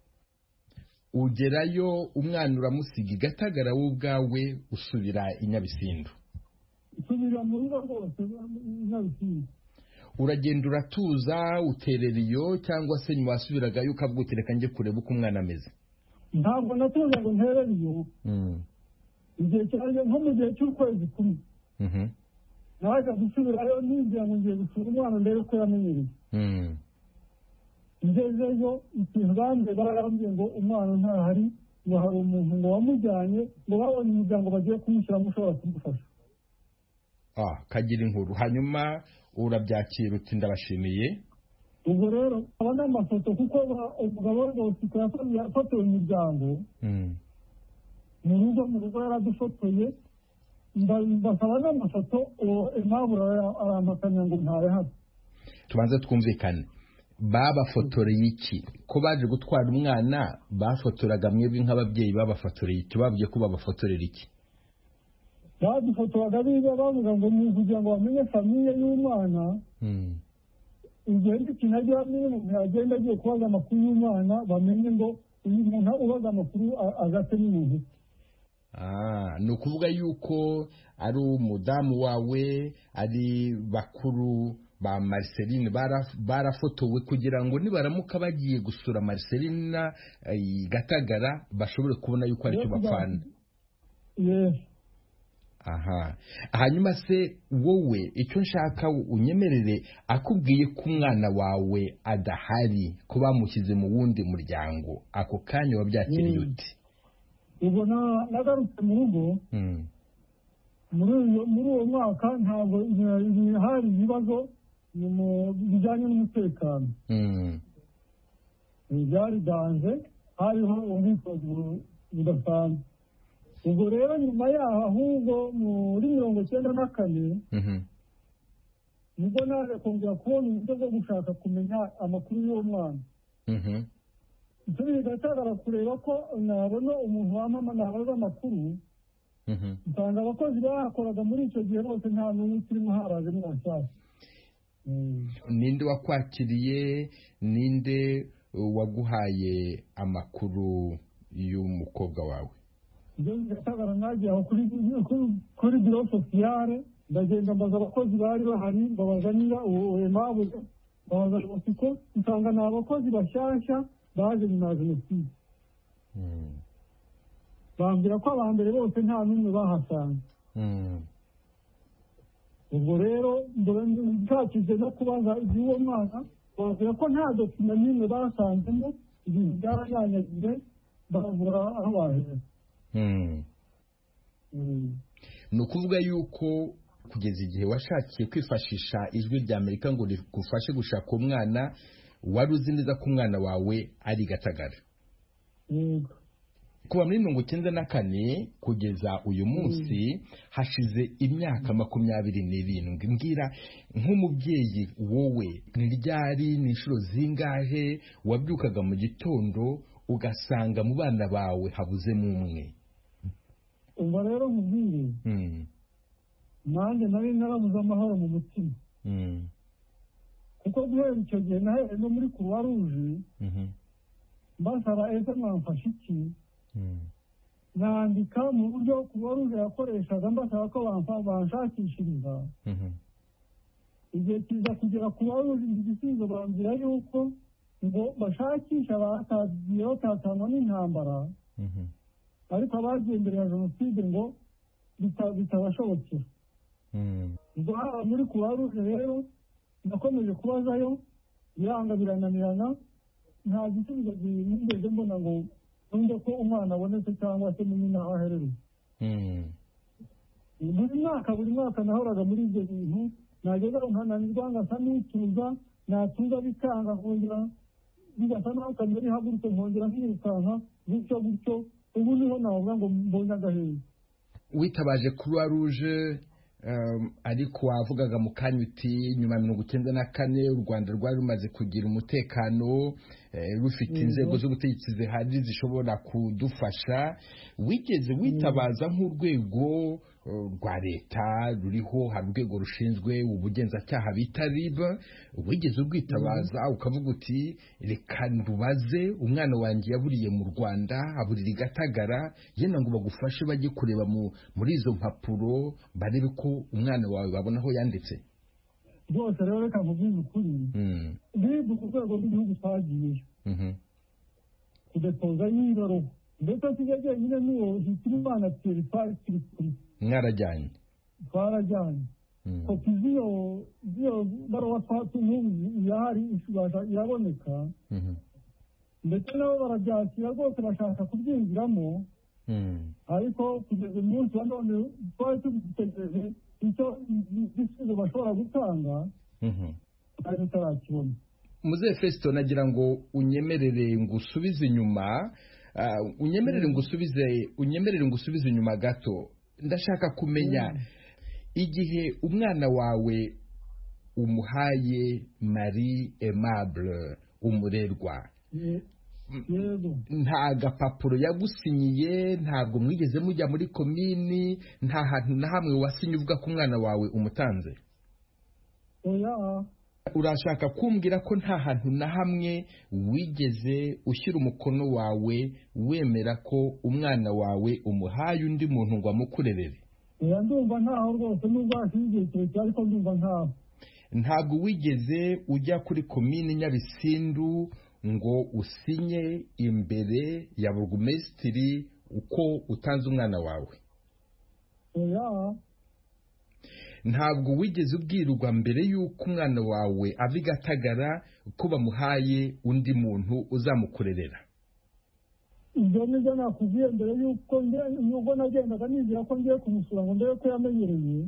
Ugerayo umwana uramusiga igatagara wowe ubwawe usubira i Nyabisindu? Usubira mu rugo rwose i Nyabisindu. Uragenda uratuza uterera iyo cyangwa se nyuma wasubiragayo ukavuga uti reka njye kureba uko umwana ameze? Ntabwo natuza ngo nterere iyo. Igihe cyaje nko mu gihe cy'ukwezi kumwe. Naje gusubirayo ninjira ngo ngiye gusura umwana ndebe ko yamenyereye. Ngezeyo ikintu bambye barambye ngo umwana ntahari, ngo hari umuntu ngo wamujyanye, ngo babonye umuryango bagiye kumushyiramo ushobora kumufasha. Ah, kagira inkuru. Hanyuma urabyakira uti ndabashimiye? Ubwo rero abana amafoto kuko umugabo wose yafotoye umuryango mu rugo mu rugo yaradufotoye, ndasaba n'amafoto Aimable arampakanya ngo ntawe hano. Tubanza twumvikane, babafotoreye iki? Ko baje gutwara umwana bafotoraga mwebwe nk'ababyeyi, babafotoreye iki? Babwiye ko babafotorera iki? Badufotoraga biba bavuga ngo ni kugira ngo bamenye famiye y'umwana. Igihe ikintu agiye amenye umuntu yagenda agiye kubaza amakuru y'umwana, bamenye ngo uyu muntu ubaza amakuru agate n'umuntu. Ah, ni ukuvuga yuko ari umudamu wawe, ari bakuru ba Marceline barafotowe kugira ngo nibaramuka bagiye gusura Marceline igatagara bashobore kubona yuko ari cyo bapfana. Yes. Aha. Hanyuma se wowe icyo nshaka unyemerere, akubwiye ko umwana wawe adahari, ko bamushyize mu wundi muryango, ako kanya wabyakiriye uti? Ubwo nagarutse mu rugo muri uwo mwaka ntabwo hari ibibazo bijyanye n'umutekano. Byari ganje, hariho ubwitonzi budasanzwe. Ubwo rero nyuma yaho ahubwo muri mirongo icyenda na kane nibwo naje kongera kubona uburyo bwo gushaka kumenya amakuru y'uwo mwana. icyo bigatagara kureba ko nabona umuntu wamama nabaza amakuru, nsanga abakozi bahakoraga muri icyo gihe bose nta n'umwe ukirimo haraje mwashyashya. ninde wakwakiriye, ninde waguhaye amakuru y'umukobwa wawe? ibyo bigatagara nagiye aho kuri kuri biro sosiyale, ndagenda mbaza abakozi bari bahari, mbabazanira uwo emabuze, mbabazana amasiko, nsanga ni abakozi bashyashya baje nyuma ya jenoside. bambwira ko aba mbere bose nta n'umwe bahasanze. ubwo rero nshakije no kubaza iby'uwo mwana, babwira ko nta dokima n'imwe basanzemo, ibintu byaranyanyagiye, baravura aho bahera. ni ukuvuga yuko kugeza igihe washakiye kwifashisha ijwi rya Amerika ngo rigufashe gushaka umwana, wari uzi neza ko umwana wawe ari Gatagara. kuva muri mirongo icyenda na kane kugeza uyu munsi hashize imyaka makumyabiri n'irindwi. mbwira nk'umubyeyi, wowe ni ryari, ni inshuro zingahe wabyukaga mu gitondo ugasanga mu bana bawe habuzemo umwe? ubwo rero nkubwiye, nanjye nari narabuze amahoro mu mutima, kuko guhera icyo gihe nahereye no muri Croix Rouge mbasaba ese mwamfasha iki, nandika mu buryo Croix Rouge yakoreshaga mbasaba ko banshakishiriza. igihe kiza kugera Croix Rouge igisubizo bambwira yuko ngo bashakisha abatagiye batatanwa n'intambara, ariko abagiye mbere ya jenoside ngo bitabashobokera. ubwo haba muri Croix Rouge rero nakomeje kubazayo, biranga birananirana, nta gisubizo nigeze mbona ngo numve ko umwana abonetse cyangwa se mumenye n'aho aherereye. buri mwaka buri mwaka nahoraga muri ibyo bintu, nageza nkananirwa ngasa n'utuza, natuza bikanga, nkongera bigasa naho kamera ihagurutse, nkongera nkirukanka, gutyo gutyo. ubu niho navuga ngo mbonye agahinda. witabaje Croix Rouge, ariko wavugaga mu kanya uti nyuma ya mirongo icyenda na kane u Rwanda rwari rumaze kugira umutekano, rufite inzego z'ubutegetsi zihari zishobora kudufasha. wigeze witabaza nk'urwego rwa leta ruriho, hari urwego rushinzwe ubugenzacyaha bita R I B, wigeze urwitabaza ukavuga uti reka ndubaze umwana wanjye yaburiye mu Rwanda, aburira i Gatagara, yenda ngo bagufashe bajye kureba muri izo mpapuro barebe ko umwana wawe babona aho yanditse? rwose rero reka nkubwize ukuri, niba ku rwego rw'igihugu twagiyeyo kudepoza y'ibaruwa, ndetse kijya jyenyine n'uwo Hitimana Thierry twari turi kumwe. mwarajyanye? twarajyanye. kopi z'iyo baruwa twatumiye irahari, iraboneka, ndetse nabo barabyakira rwose, bashaka kubyinjiramo, ariko kugeza umunsi wa none twari tubitegereje icyo igisubizo bashobora gutanga, twari tutarakibona. Muzehe Festo, nagira ngo unyemerere ngusubize inyuma, unyemerere ngusubize unyemerere ngusubize inyuma gato. ndashaka kumenya igihe umwana wawe umuhaye Marie Aimable umurerwa, nta gapapuro yagusinyiye, ntabwo mwigeze mujya muri komini, nta hantu na hamwe wasinye uvuga ko umwana wawe umutanze? oya. urashaka kumbwira ko nta hantu na hamwe wigeze ushyira umukono wawe wemera ko umwana wawe umuhaye undi muntu ngo amukurerere? oya, ndumva ntaho rwose, nubwo hashize igihe kirekire, ariko ndumva ntaho. ntabwo wigeze ujya kuri komini Nyabisindu ngo usinye imbere ya burugumesitiri uko utanze umwana wawe? oya. ntabwo wigeze ubwirwa mbere y'uko umwana wawe ava i Gatagara ko bamuhaye undi muntu uzamukurerera? ibyo nibyo nakubwiye mbere y'uko nubwo nagendaga nizera ko ngiye kumusura ngo ndebe ko yamenyereye,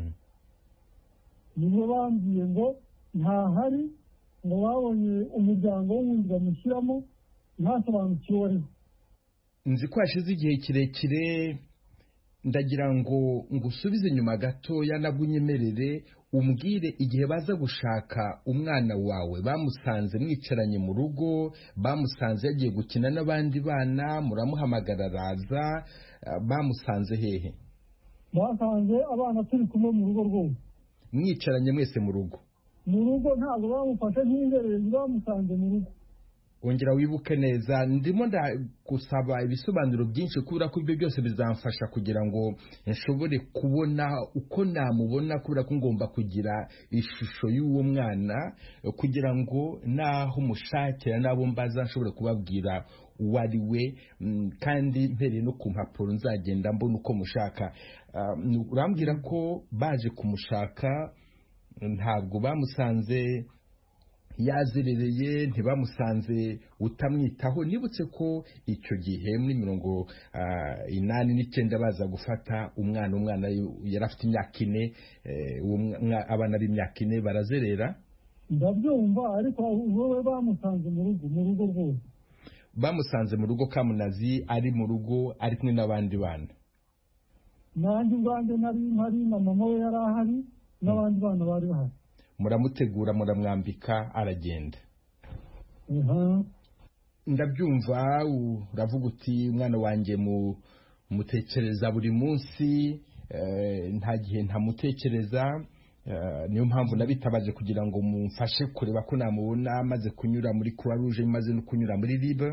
nibo bambwiye ngo ntahari, ngo babonye umuryango w'undi bamushyiramo, ntasobanukiwe ariho. nzi ko hashize igihe kirekire, ndagira ngo ngusubize inyuma gatoya nabwo unyemerere umbwire igihe baza gushaka umwana wawe bamusanze mwicaranye mu rugo, bamusanze yagiye gukina n'abandi bana, muramuhamagara araza, bamusanze hehe? basanze abana turi kumwe mu rugo rwose, mwicaranye mwese mu rugo? mu rugo ntabwo bamufashe nk'inzererezi, bamusanze mu rugo. Ongera wibuke neza, ndimo ndagusaba ibisobanuro byinshi kubera ko ibyo byose bizamfasha kugira ngo nshobore kubona uko namubona, kubera ko ngomba kugira ishusho y'uwo mwana kugira ngo naho umushakira nabo mbaza nshobore kubabwira uwo ari we, kandi mpereye no ku mpapuro nzagenda mbona uko mushaka. Urambwira ko baje kumushaka ntabwo bamusanze yazerereye, ntibamusanze utamwitaho. Nibutse ko icyo gihe muri mirongo inani n'icyenda baza gufata umwana umwana yari afite imyaka ine, abana b'imyaka ine barazerera. ndabyumva, ariko wowe bamusanze mu rugo mu rugo rwose? Bamusanze mu rugo, Kamunazi ari mu rugo ari kumwe n'abandi bana? nanjye ubwanjye nari mpari na mama we yari ahari n'abandi bana bari bahari. Muramutegura, muramwambika, aragenda. uh-huh. Ndabyumva, uravuga uti umwana wanjye mu mutekereza buri munsi, nta gihe ntamutekereza, niyo mpamvu nabitabaje kugira ngo mumfashe kureba ko namubona, maze kunyura muri Croix Rouge, maze no kunyura muri Libre.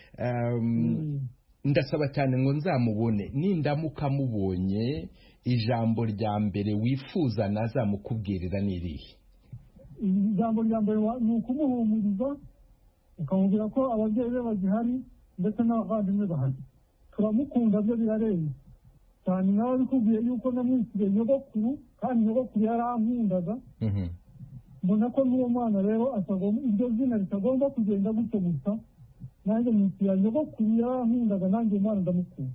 Ndasaba cyane ngo nzamubone, nindamuka mubonye ijambo rya mbere wifuza nazamukubwirira n'irihe? Ijambo rya mbere ni ukumuhumuriza, ukamubwira ko ababyeyi be bagihari ndetse n'abavandimwe bahari, turamukunda, byo birarenze cyane. nawe bikubwiye yuko namwitiriye nyogokuru, kandi nyogokuru yarankundaga. mbona ko n'uwo mwana rero iryo zina ritagomba kugenda gutyo gusa, nanjye mwitiriye nyogokuru yarankundaga, nanjye umwana ndamukunda.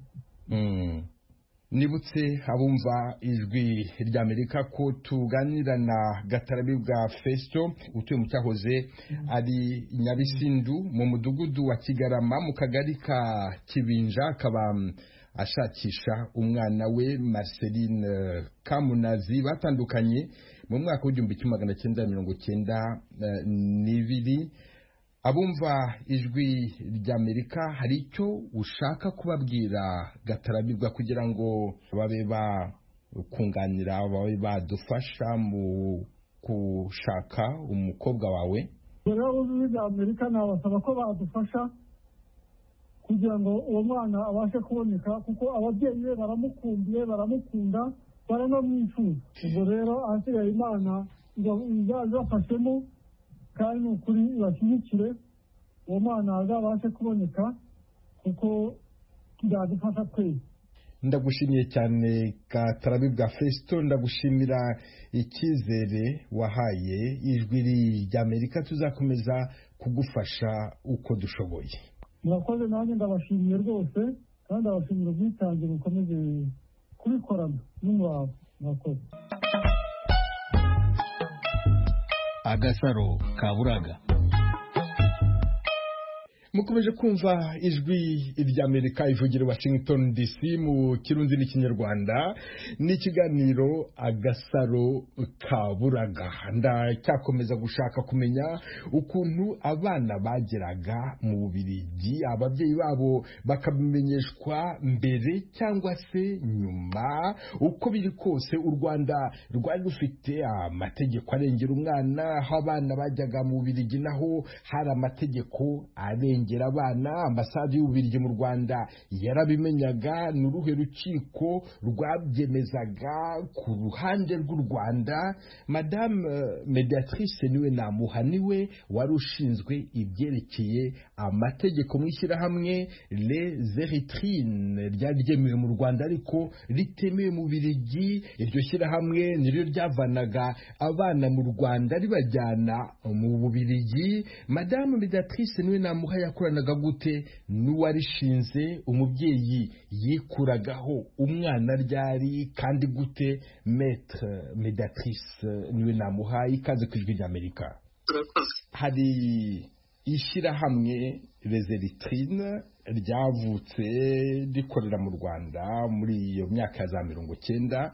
Nibutse abumva ijwi ry'Amerika ko tuganira na Gatarabibwa Festo, utuye mu cyahoze ari Nyabisindu mu mudugudu wa Kigarama mu kagari ka Kibinja, akaba ashakisha umwana we Marceline Kamunazi. Batandukanye mu mwaka w'igihumbi kimwe magana cyenda mirongo cyenda n'ibiri. Abumva ijwi ry'Amerika, hari icyo ushaka kubabwira Gatarabibwa kugira ngo babe bakunganira, babe badufasha mu gushaka umukobwa wawe? rero ijwi ry'Amerika nabasaba ko badufasha kugira ngo uwo mwana abashe kuboneka, kuko ababyeyi be baramukumbuye, baramukunda, baranamwifuza. ubwo rero ahasigaye Imana izabafashemo, kandi ni ukuri bashyigikire uwo mwana azabashe kuboneka, kuko byadufasha twese. Ndagushimiye cyane Gatarabibwa Festo, ndagushimira icyizere wahaye ijwi ry'Amerika. Tuzakomeza kugufasha uko dushoboye. Murakoze, nanjye ndabashimiye rwose, kandi ndabashimira ubwitange bukomeze kubikorana n'umurava. Murakoze. Agasaro Kaburaga. Mukomeje kumva ijwi ry'Amerika ivugira Washington D C mu Kirundi n'Ikinyarwanda, n'ikiganiro Agasaro Kaburaga. Ndacyakomeza gushaka kumenya ukuntu abana bageraga mu Bubiligi, ababyeyi babo bakabimenyeshwa mbere cyangwa se nyuma. Uko biri kose, u Rwanda rwari rufite amategeko arengera umwana, aho abana bajyaga mu Bubiligi naho hari amategeko arengera abana. Ambasade y'Ububiligi mu Rwanda yarabimenyaga. N'uruhe rukiko rwabyemezaga ku ruhande rw'u Rwanda? Madame Mediatrice niwe namuha, niwe wari ushinzwe ibyerekeye amategeko mu ishyirahamwe Les Eritrines, ryari ryemewe mu Rwanda ariko ritemewe mu Bubiligi. Iryo shyirahamwe niryo ryavanaga abana mu Rwanda ribajyana mu Bubiligi. Madame Mediatrice niwe namuha yakoranaga gute n'uwarishinze? Umubyeyi yikuragaho umwana ryari kandi gute? Maître Mediatrice niwe namuha, ikaze ku ijwi ry'Amerika. Hari ishyirahamwe Les Eritrines ryavutse rikorera mu Rwanda muri iyo myaka ya za mirongo cyenda.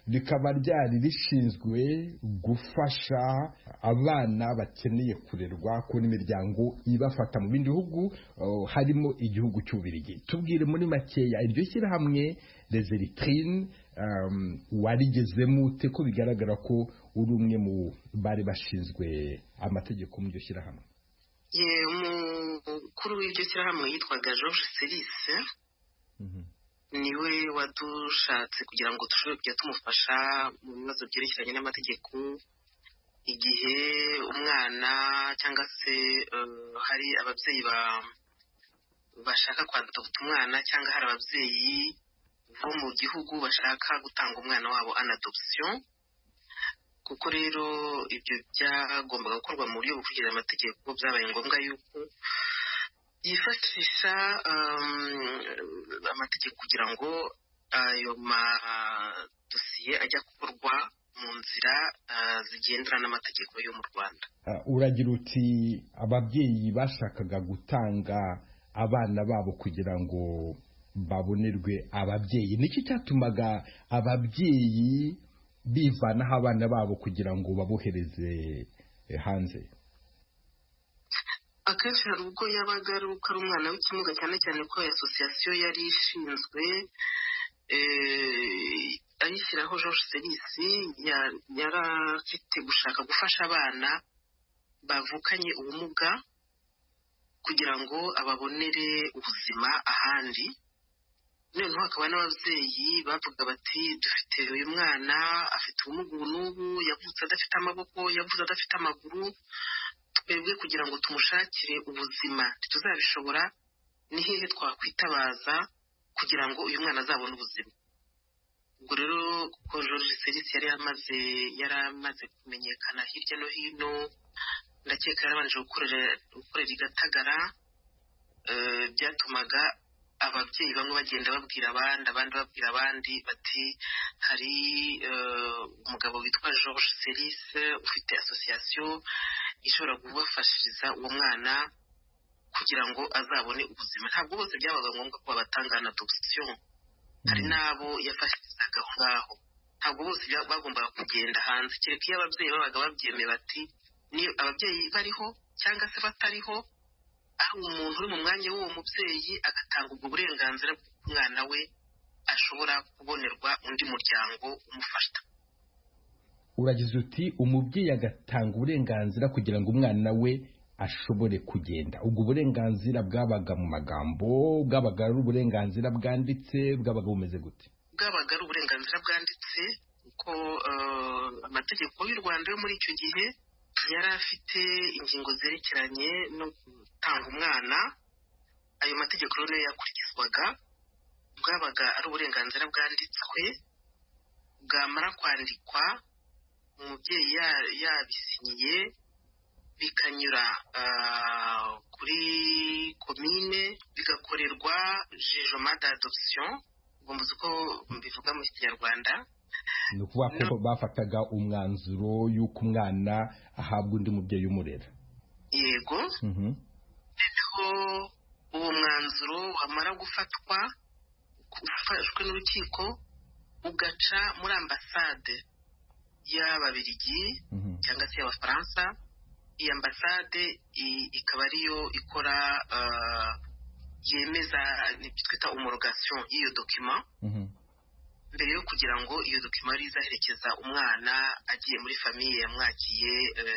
rikaba ryari rishinzwe gufasha abana bakeneye kurerwa kubona imiryango ibafata mu bindi bihugu uh, harimo igihugu cy'Ububiligi. Tubwire muri makeya iryo shyirahamwe Les Eritrines um, warigezemo ute ko bigaragara ko uri umwe mu bari bashinzwe amategeko mu iryo shyirahamwe? ye umukuru w'iryo shyirahamwe yitwaga Georges Selis. mm-hmm. niwe wadushatse kugira ngo dushobore kujya tumufasha mu bibazo byerekeranye n'amategeko igihe umwana cyangwa se uh, hari ababyeyi ba bashaka kwandika umwana cyangwa hari ababyeyi bo mu gihugu bashaka gutanga umwana wabo en adoption. Kuko rero ibyo byagombaga gukorwa mu buryo bukurikije amategeko, byabaye ngombwa yuko yifashisha um, amategeko kugira ngo ayo madosiye ajya gukorwa mu nzira uh, zigendera n'amategeko yo mu Rwanda. Uh, uragira uti ababyeyi bashakaga gutanga abana babo kugira ngo babonerwe ababyeyi, niki cyatumaga ababyeyi bivanaho abana babo kugira ngo babohereze hanze? Akenshi hari ubwo yabaga ari umwana w'ikimuga, cyane cyane ko asosiyasiyo yari ishinzwe ayishyiraho Georges Selis yari afite gushaka gufasha abana bavukanye ubumuga kugira ngo ababonere ubuzima ahandi. Noneho hakaba n'ababyeyi bavuga bati dufite uyu mwana afite ubumuga n'ubu, yavutse adafite amaboko, yavutse adafite amaguru, twebwe kugira ngo tumushakire ubuzima tuzabishobora, ni hehe twakwitabaza kugira ngo uyu mwana azabone ubuzima. Ubwo rero kuko Georges Selis yari amaze yari amaze kumenyekana hirya no hino, ndakeka yarabanje gukorera gukorera igatagara, uh, byatumaga ababyeyi bamwe bagenda babwira abandi abandi babwira abandi bati hari uh, umugabo witwa Georges Selis ufite association ishobora kubafashiriza uwo mwana kugira ngo azabone ubuzima. Ntabwo bose byabaga ngombwa ko babatanga na adoption, hari nabo yafashirizaga aho ngaho. Ntabwo bose bagombaga kugenda hanze, kereka iyo ababyeyi babaga babyemeye bati ni ababyeyi bariho cyangwa se batariho, aho umuntu uri mu mwanya w'uwo mubyeyi agatanga ubwo burenganzira bw'umwana we ashobora kubonerwa undi muryango umufasha. Uragize uti umubyeyi agatanga uburenganzira kugira ngo umwana we ashobore kugenda. Ubwo burenganzira bwabaga mu magambo, bwabaga ari uburenganzira bwanditse, bwabaga bumeze gute? Bwabaga ari uburenganzira bwanditse kuko uh, amategeko y'u Rwanda yo muri icyo gihe yari afite ingingo zerekeranye no gutanga umwana. Ayo mategeko rero yakurikizwaga, bwabaga ari uburenganzira bwanditswe, bwamara kwandikwa umubyeyi yabisinyiye bikanyura uh, kuri komine bigakorerwa jugement d'adoption. Ugomba uko mbivuga mu Kinyarwanda, ni ukuvuga ko bafataga umwanzuro y'uko umwana ahabwa undi mubyeyi umurera. Yego. Mhm. Noneho uwo mwanzuro wamara gufatwa ufashwe n'urukiko ugaca muri ambasade y'Ababiligi mm-hmm. cyangwa se y'Abafaransa. Iyi ambasade ikaba ariyo ikora uh, yemeza twita homologation y'iyo document mm-hmm. mbere yo kugira ngo iyo document izaherekeza umwana agiye muri famille yamwakiye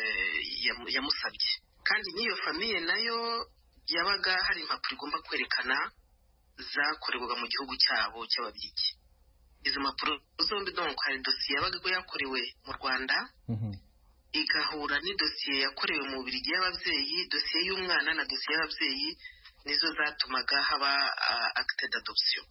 uh, yamusabye. Kandi n'iyo famille nayo yabaga hari impapuro igomba kwerekana zakorerwaga mu gihugu cyabo cy'Ababiligi. Izo mpapuro zombi donc hari dosiye yabaga yakorewe mu Rwanda mm-hmm. igahura ni dosiye yakorewe mu Bubiligi y'ababyeyi, dosiye y'umwana na dosiye y'ababyeyi nizo zatumaga haba uh, acte d'adoption.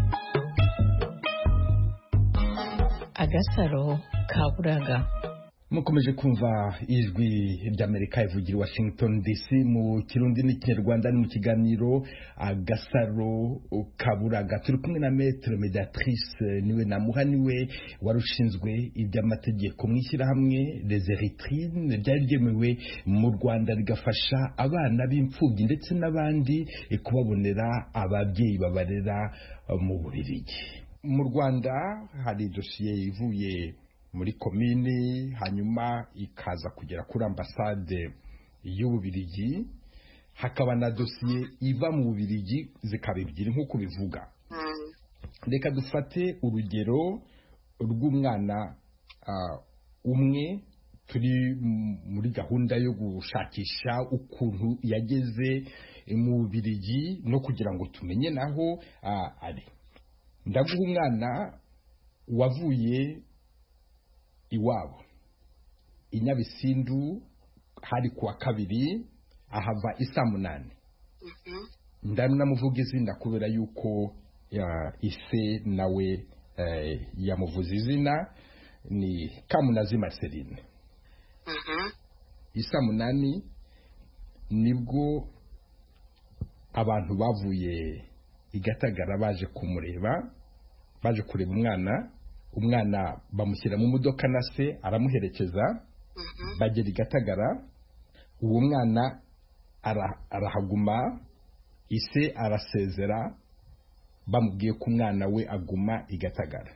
Agasaro Kaburaga. Mukomeje kumva ijwi ry'Amerika ivugira i Washington D C mu Kirundi n'Ikinyarwanda, ni mu kiganiro Agasaro Kaburaga. Turi kumwe na Maître Mediatrice niwe namuha niwe warushinzwe iby'amategeko mu ishyirahamwe Les Eritrines ryari ryemewe mu Rwanda rigafasha abana b'imfubyi ndetse n'abandi kubabonera ababyeyi babarera mu Bubiligi. mu Rwanda hari dosiye ivuye muri komini hanyuma ikaza kugera kuri ambasade y'Ububiligi, hakaba na dosiye iva mu Bubiligi zikaba ebyiri nk'uko bivuga. Reka dufate urugero rw'umwana uh, umwe turi muri gahunda yo gushakisha ukuntu yageze mu Bubiligi no kugira ngo tumenye naho uh, ari. Ndaguha umwana wavuye iwabo i Nyabisindu hari kuwa kabiri ahava isa munani. Ndanamuvuga izina kubera yuko ya ise nawe eh, yamuvuza izina ni Kamunazi Marceline. Isa munani nibwo abantu bavuye igatagara baje kumureba, baje kureba umwana. Umwana bamushyira mu modoka na se aramuherekeza, bagera igatagara. Uwo mwana arahaguma, ise arasezera, bamubwiye ko umwana we aguma igatagara.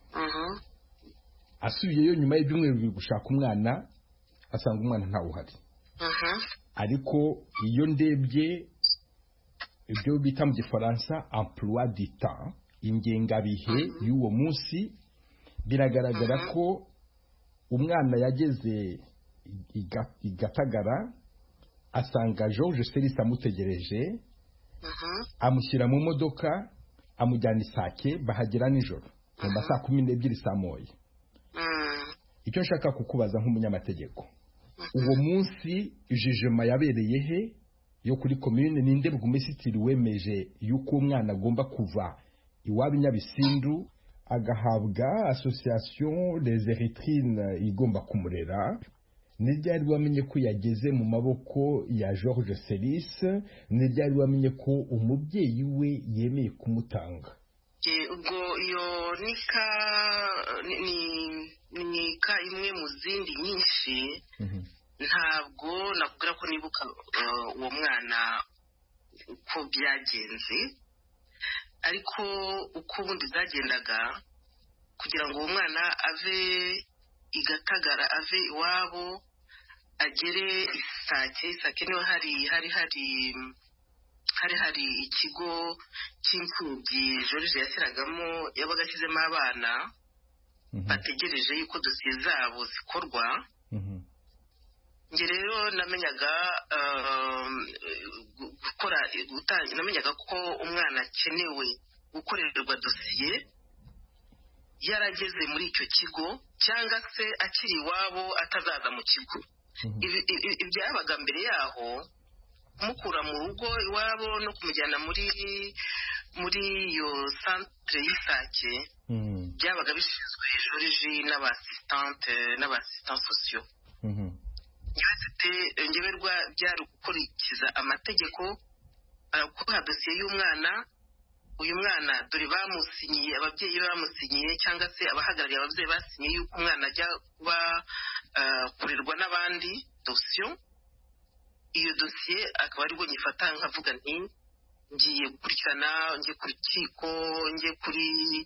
Asubiyeyo nyuma y'ibyumweru bibiri gushaka umwana, asanga umwana ntawe uhari. Ariko iyo ndebye ibyo bita mu Gifaransa emploi du temps, ingengabihe y'uwo munsi, biragaragara ko umwana yageze igatagara asanga George Selis amutegereje, amushyira mu modoka amujyana Isake, bahagera nijoro mu masaa kumi n'ebyiri saa moya. Icyo nshaka kukubaza nk'umunyamategeko, uwo munsi jugement yabereye he yo kuri commune? Ninde burugumesitiri wemeje yuko umwana agomba kuva iwabo Nyabisindu agahabwa association les Eritrines igomba kumurera? N'iryari wamenye ko yageze mu maboko ya George Selis? N'iryari wamenye ko umubyeyi we yemeye kumutanga? Ubwo iyo nika ni nika imwe mu zindi nyinshi. Ntabwo nakubwira ko nibuka uwo mwana uko byagenze, ariko uko ubundi byagendaga kugira ngo uwo mwana ave igatagara, ave iwabo agere Isake. Isake niho hari hari hari hari hari ikigo cy'imfubyi George yashyiragamo, yabaga ashyizemo abana bategereje yuko dosiye zabo zikorwa. Nge rero namenyaga gukora gutangira, namenyaga ko umwana akenewe gukorerwa dosiye yarageze muri icyo kigo, cyangwa se akiri iwabo atazaza mu kigo. Ibyabaga mbere yaho kumukura mu rugo iwabo no kumujyana muri muri iyo centre y'Isake byabaga bishinzwe George n'abasistante n'abasistants sociaux. Ngeberwa byari gukurikiza amategeko, kuha dosiye y'umwana. Uyu mwana dore bamusinyiye, ababyeyi bamusinyiye cyangwa se abahagarariye ababyeyi basinyiye yuko umwana ajya kuba kurerwa n'abandi dosiyo. Iyo dosiye akaba aribwo nyifata nkavuga nti ngiye gukurikirana, ngiye ku rukiko, ngiye kuri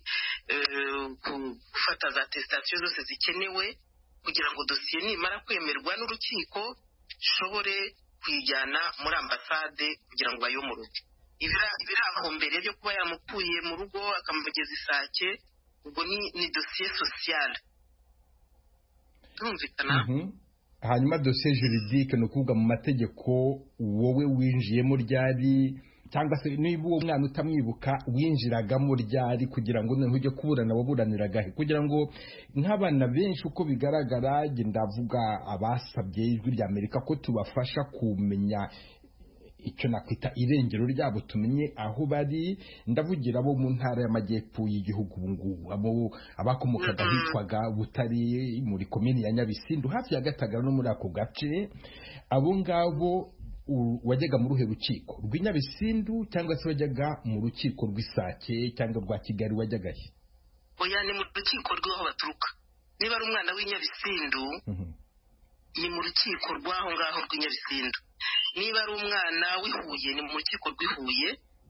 gufata za attestation zose zikenewe kugira ngo dosiye nimara kwemerwa n'urukiko ishobore kuyijyana muri ambasade kugira ngo bayomoroke. Ibiraho mbere byo kuba yamukuye mu rugo akamugeza Isake, ubwo ni ni dosiye sociale. Turumvikana? Hanyuma dosiye juridique no kuvuga mu mategeko, wowe winjiyemo ryari, cyangwa se niba uwo mwana utamwibuka winjiragamo ryari kugira ngo none ujye kuburana waburaniraga he? Kugira ngo nk'abana benshi uko bigaragara, ndavuga abasabye Ijwi rya Amerika ko tubafasha kumenya icyo nakwita irengero ryabo, tumenye aho bari. Ndavugira abo mu ntara y'amajyepfo y'igihugu ubu ngubu, abo abakomokaga hitwaga Butare muri komini ya Nyabisindu hafi ya Gatagara no muri ako gace. Abo ngabo wajyaga mu ruhe rukiko rw'Inyabisindu cyangwa se wajyaga mu rukiko rw'Isake cyangwa rwa Kigali? Wajyaga he? Oya, ni mu rukiko rw'aho baturuka. Niba ari umwana w'Inyabisindu ni mu rukiko rw'aho ngaho rw'Inyabisindu. Niba ari umwana w'ihuye ni mu rukiko rw'ihuye.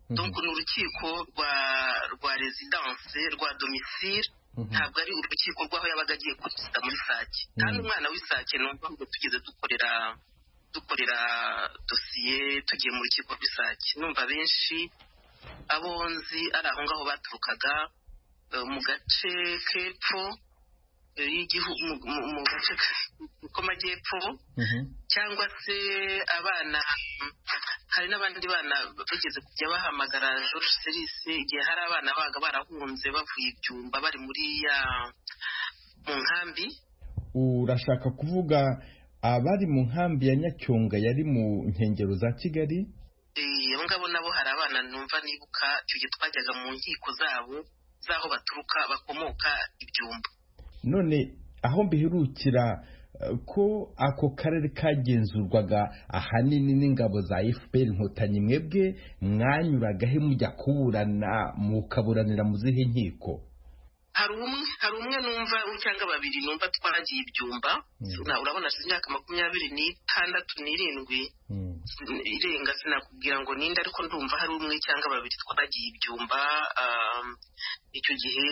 donc ni urukiko rwa rwa residence rwa domicile ntabwo ari urukiko rw'aho yabaga agiye kuza muri Sake kandi umwana w'Isake numva ngo tugeze dukorera dukorera dosiye tugiye mu rukiko rw'Isake numva benshi abonzi ari aho ngaho baturukaga mu gace k'epfo y'igihugu mu gace k'amajyepfo cyangwa se abana hari n'abandi bana bageze kujya bahamagara George Serise igihe hari abana baga barahunze bavuye ibyumba bari muri ya mu nkambi. Urashaka kuvuga abari mu nkambi ya Nyacyonga yari mu nkengero za Kigali? Eh, abo ngabo nabo hari abana numva nibuka icyo gihe twajyaga mu nkiko zabo zaho baturuka bakomoka ibyumba. None aho mbihirukira ko ako karere kagenzurwaga ahanini n'ingabo za F P R Inkotanyi, mwebwe mwanyuraga he mujya kuburana mukaburanira mu zihe nkiko? hari umwe hari umwe numva cyangwa babiri numva twaragiye ibyumba na urabona imyaka makumyabiri n'itandatu n'irindwi irenga sinakubwira ngo ninde ariko ndumva hari umwe cyangwa babiri twaragiye ibyumba icyo gihe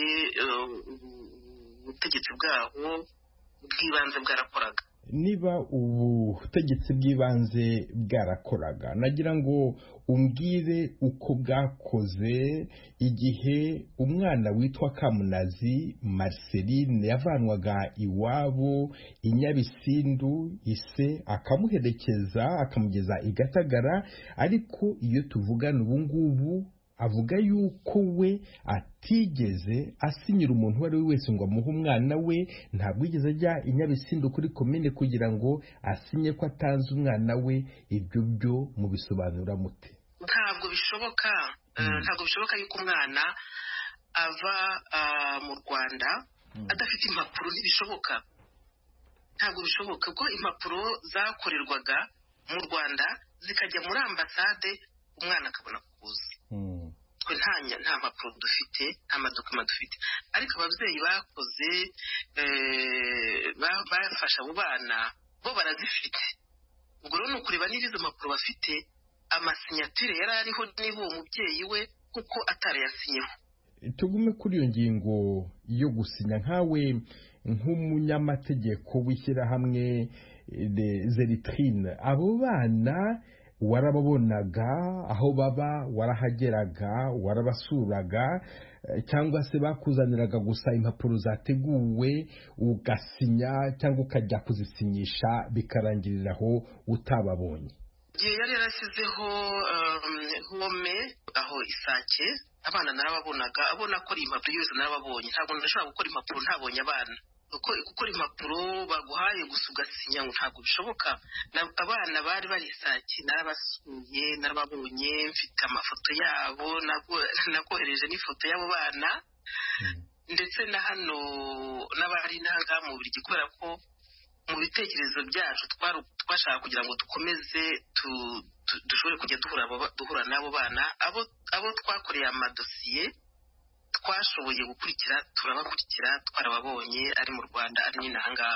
ubutegetsi bwaho bw'ibanze bwarakoraga. Niba ubutegetsi bw'ibanze bwarakoraga nagira ngo umbwire uko bwakoze igihe umwana witwa Kamunazi Marceline yavanwaga iwabo i Nyabisindu, ise akamuherekeza akamugeza i Gatagara, ariko iyo tuvugana ubu ngubu avuga yuko we atigeze asinyira umuntu uwo ari we wese ngo amuhe umwana we, ntabwo yigeze ajya i Nyabisindu kuri komine kugira ngo asinye ko atanze umwana we. Ibyo byo mubisobanura mute? Ntabwo bishoboka ntabwo bishoboka yuko umwana ava mu Rwanda adafite impapuro, ntibishoboka, ntabwo bishoboka ko impapuro zakorerwaga mu Rwanda zikajya muri ambasade umwana akabona kuza. Twe ntanya nta mpapuro dufite, nta madokima dufite, ariko ababyeyi bakoze bafasha abo bana bo barazifite. Ubwo rero ni ukureba niba izo mpapuro bafite amasinyatire yari ariho niba uwo mubyeyi we kuko atarayasinyeho. Tugume kuri iyo ngingo yo gusinya, nkawe nk'umunyamategeko w'ishyirahamwe Zeritrine, abo bana warababonaga aho baba, warahageraga, warabasuraga, cyangwa se bakuzaniraga gusa impapuro zateguwe ugasinya cyangwa ukajya kuzisinyisha bikarangirira aho utababonye? Igihe yari yarasizeho home aho Isake, abana narababonaga, abona ko ari impapuro yose narababonye, ntabwo ndashobora gukora impapuro ntabonye abana. Uko gukora impapuro baguhaye gusa ugasinya ntabwo bishoboka. Abana bari bari Isake narabasuye, narababonye, mfite amafoto yabo, nakohereje n'ifoto y'abo bana, ndetse na hano n'abari nanga mu Bubiligi, kubera ko mu bitekerezo byacu twashaka kugira ngo dukomeze dushobore kujya duhura n'abo bana, abo twakoreye amadosiye twashoboye gukurikira, turabakurikira, twarababonye ari mu Rwanda, ari nyine ahangaha.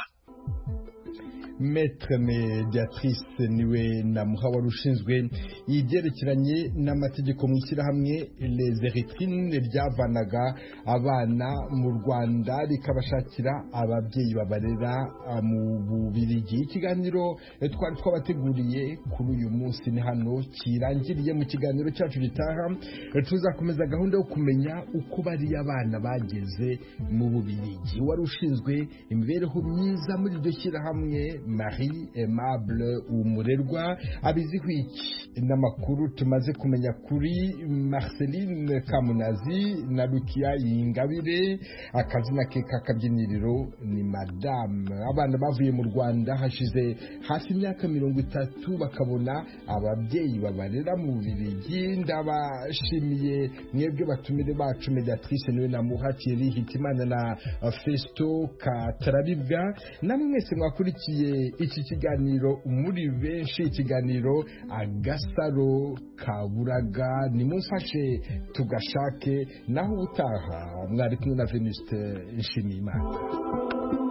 Maître Mediatrice niwe namuha wari ushinzwe ibyerekeranye n'amategeko mu ishyirahamwe Les Eritrines ryavanaga abana mu Rwanda rikabashakira ababyeyi babarera mu Bubiligi. Ikiganiro twari twabateguriye kuri uyu munsi ni hano kirangiriye. Mu kiganiro cyacu gitaha tuzakomeza gahunda yo kumenya uko bari abana bageze mu Bubiligi. Wari ushinzwe imibereho myiza muri iryo shyirahamwe Marie Aimable Umurerwa abiziho iki n'amakuru tumaze kumenya kuri Marceline Kamunazi na Lukia Ingabire, akazina ke kakabyiniriro ni Madame. Abana bavuye mu Rwanda hashize hafi imyaka mirongo itatu bakabona ababyeyi babarera mu Bubiligi. Ndabashimiye mwebwe batumire bacu, Mediatrice niwe namuha, Thierry Hitimana na Festo Katarabibwa, namwe mwese mwakurikiye iki kiganiro muri benshi, ikiganiro Agasaro Kaburaga. nimumfashe tugashake naho utaha. Mwari kumwe na Venuste Nshimiyimana.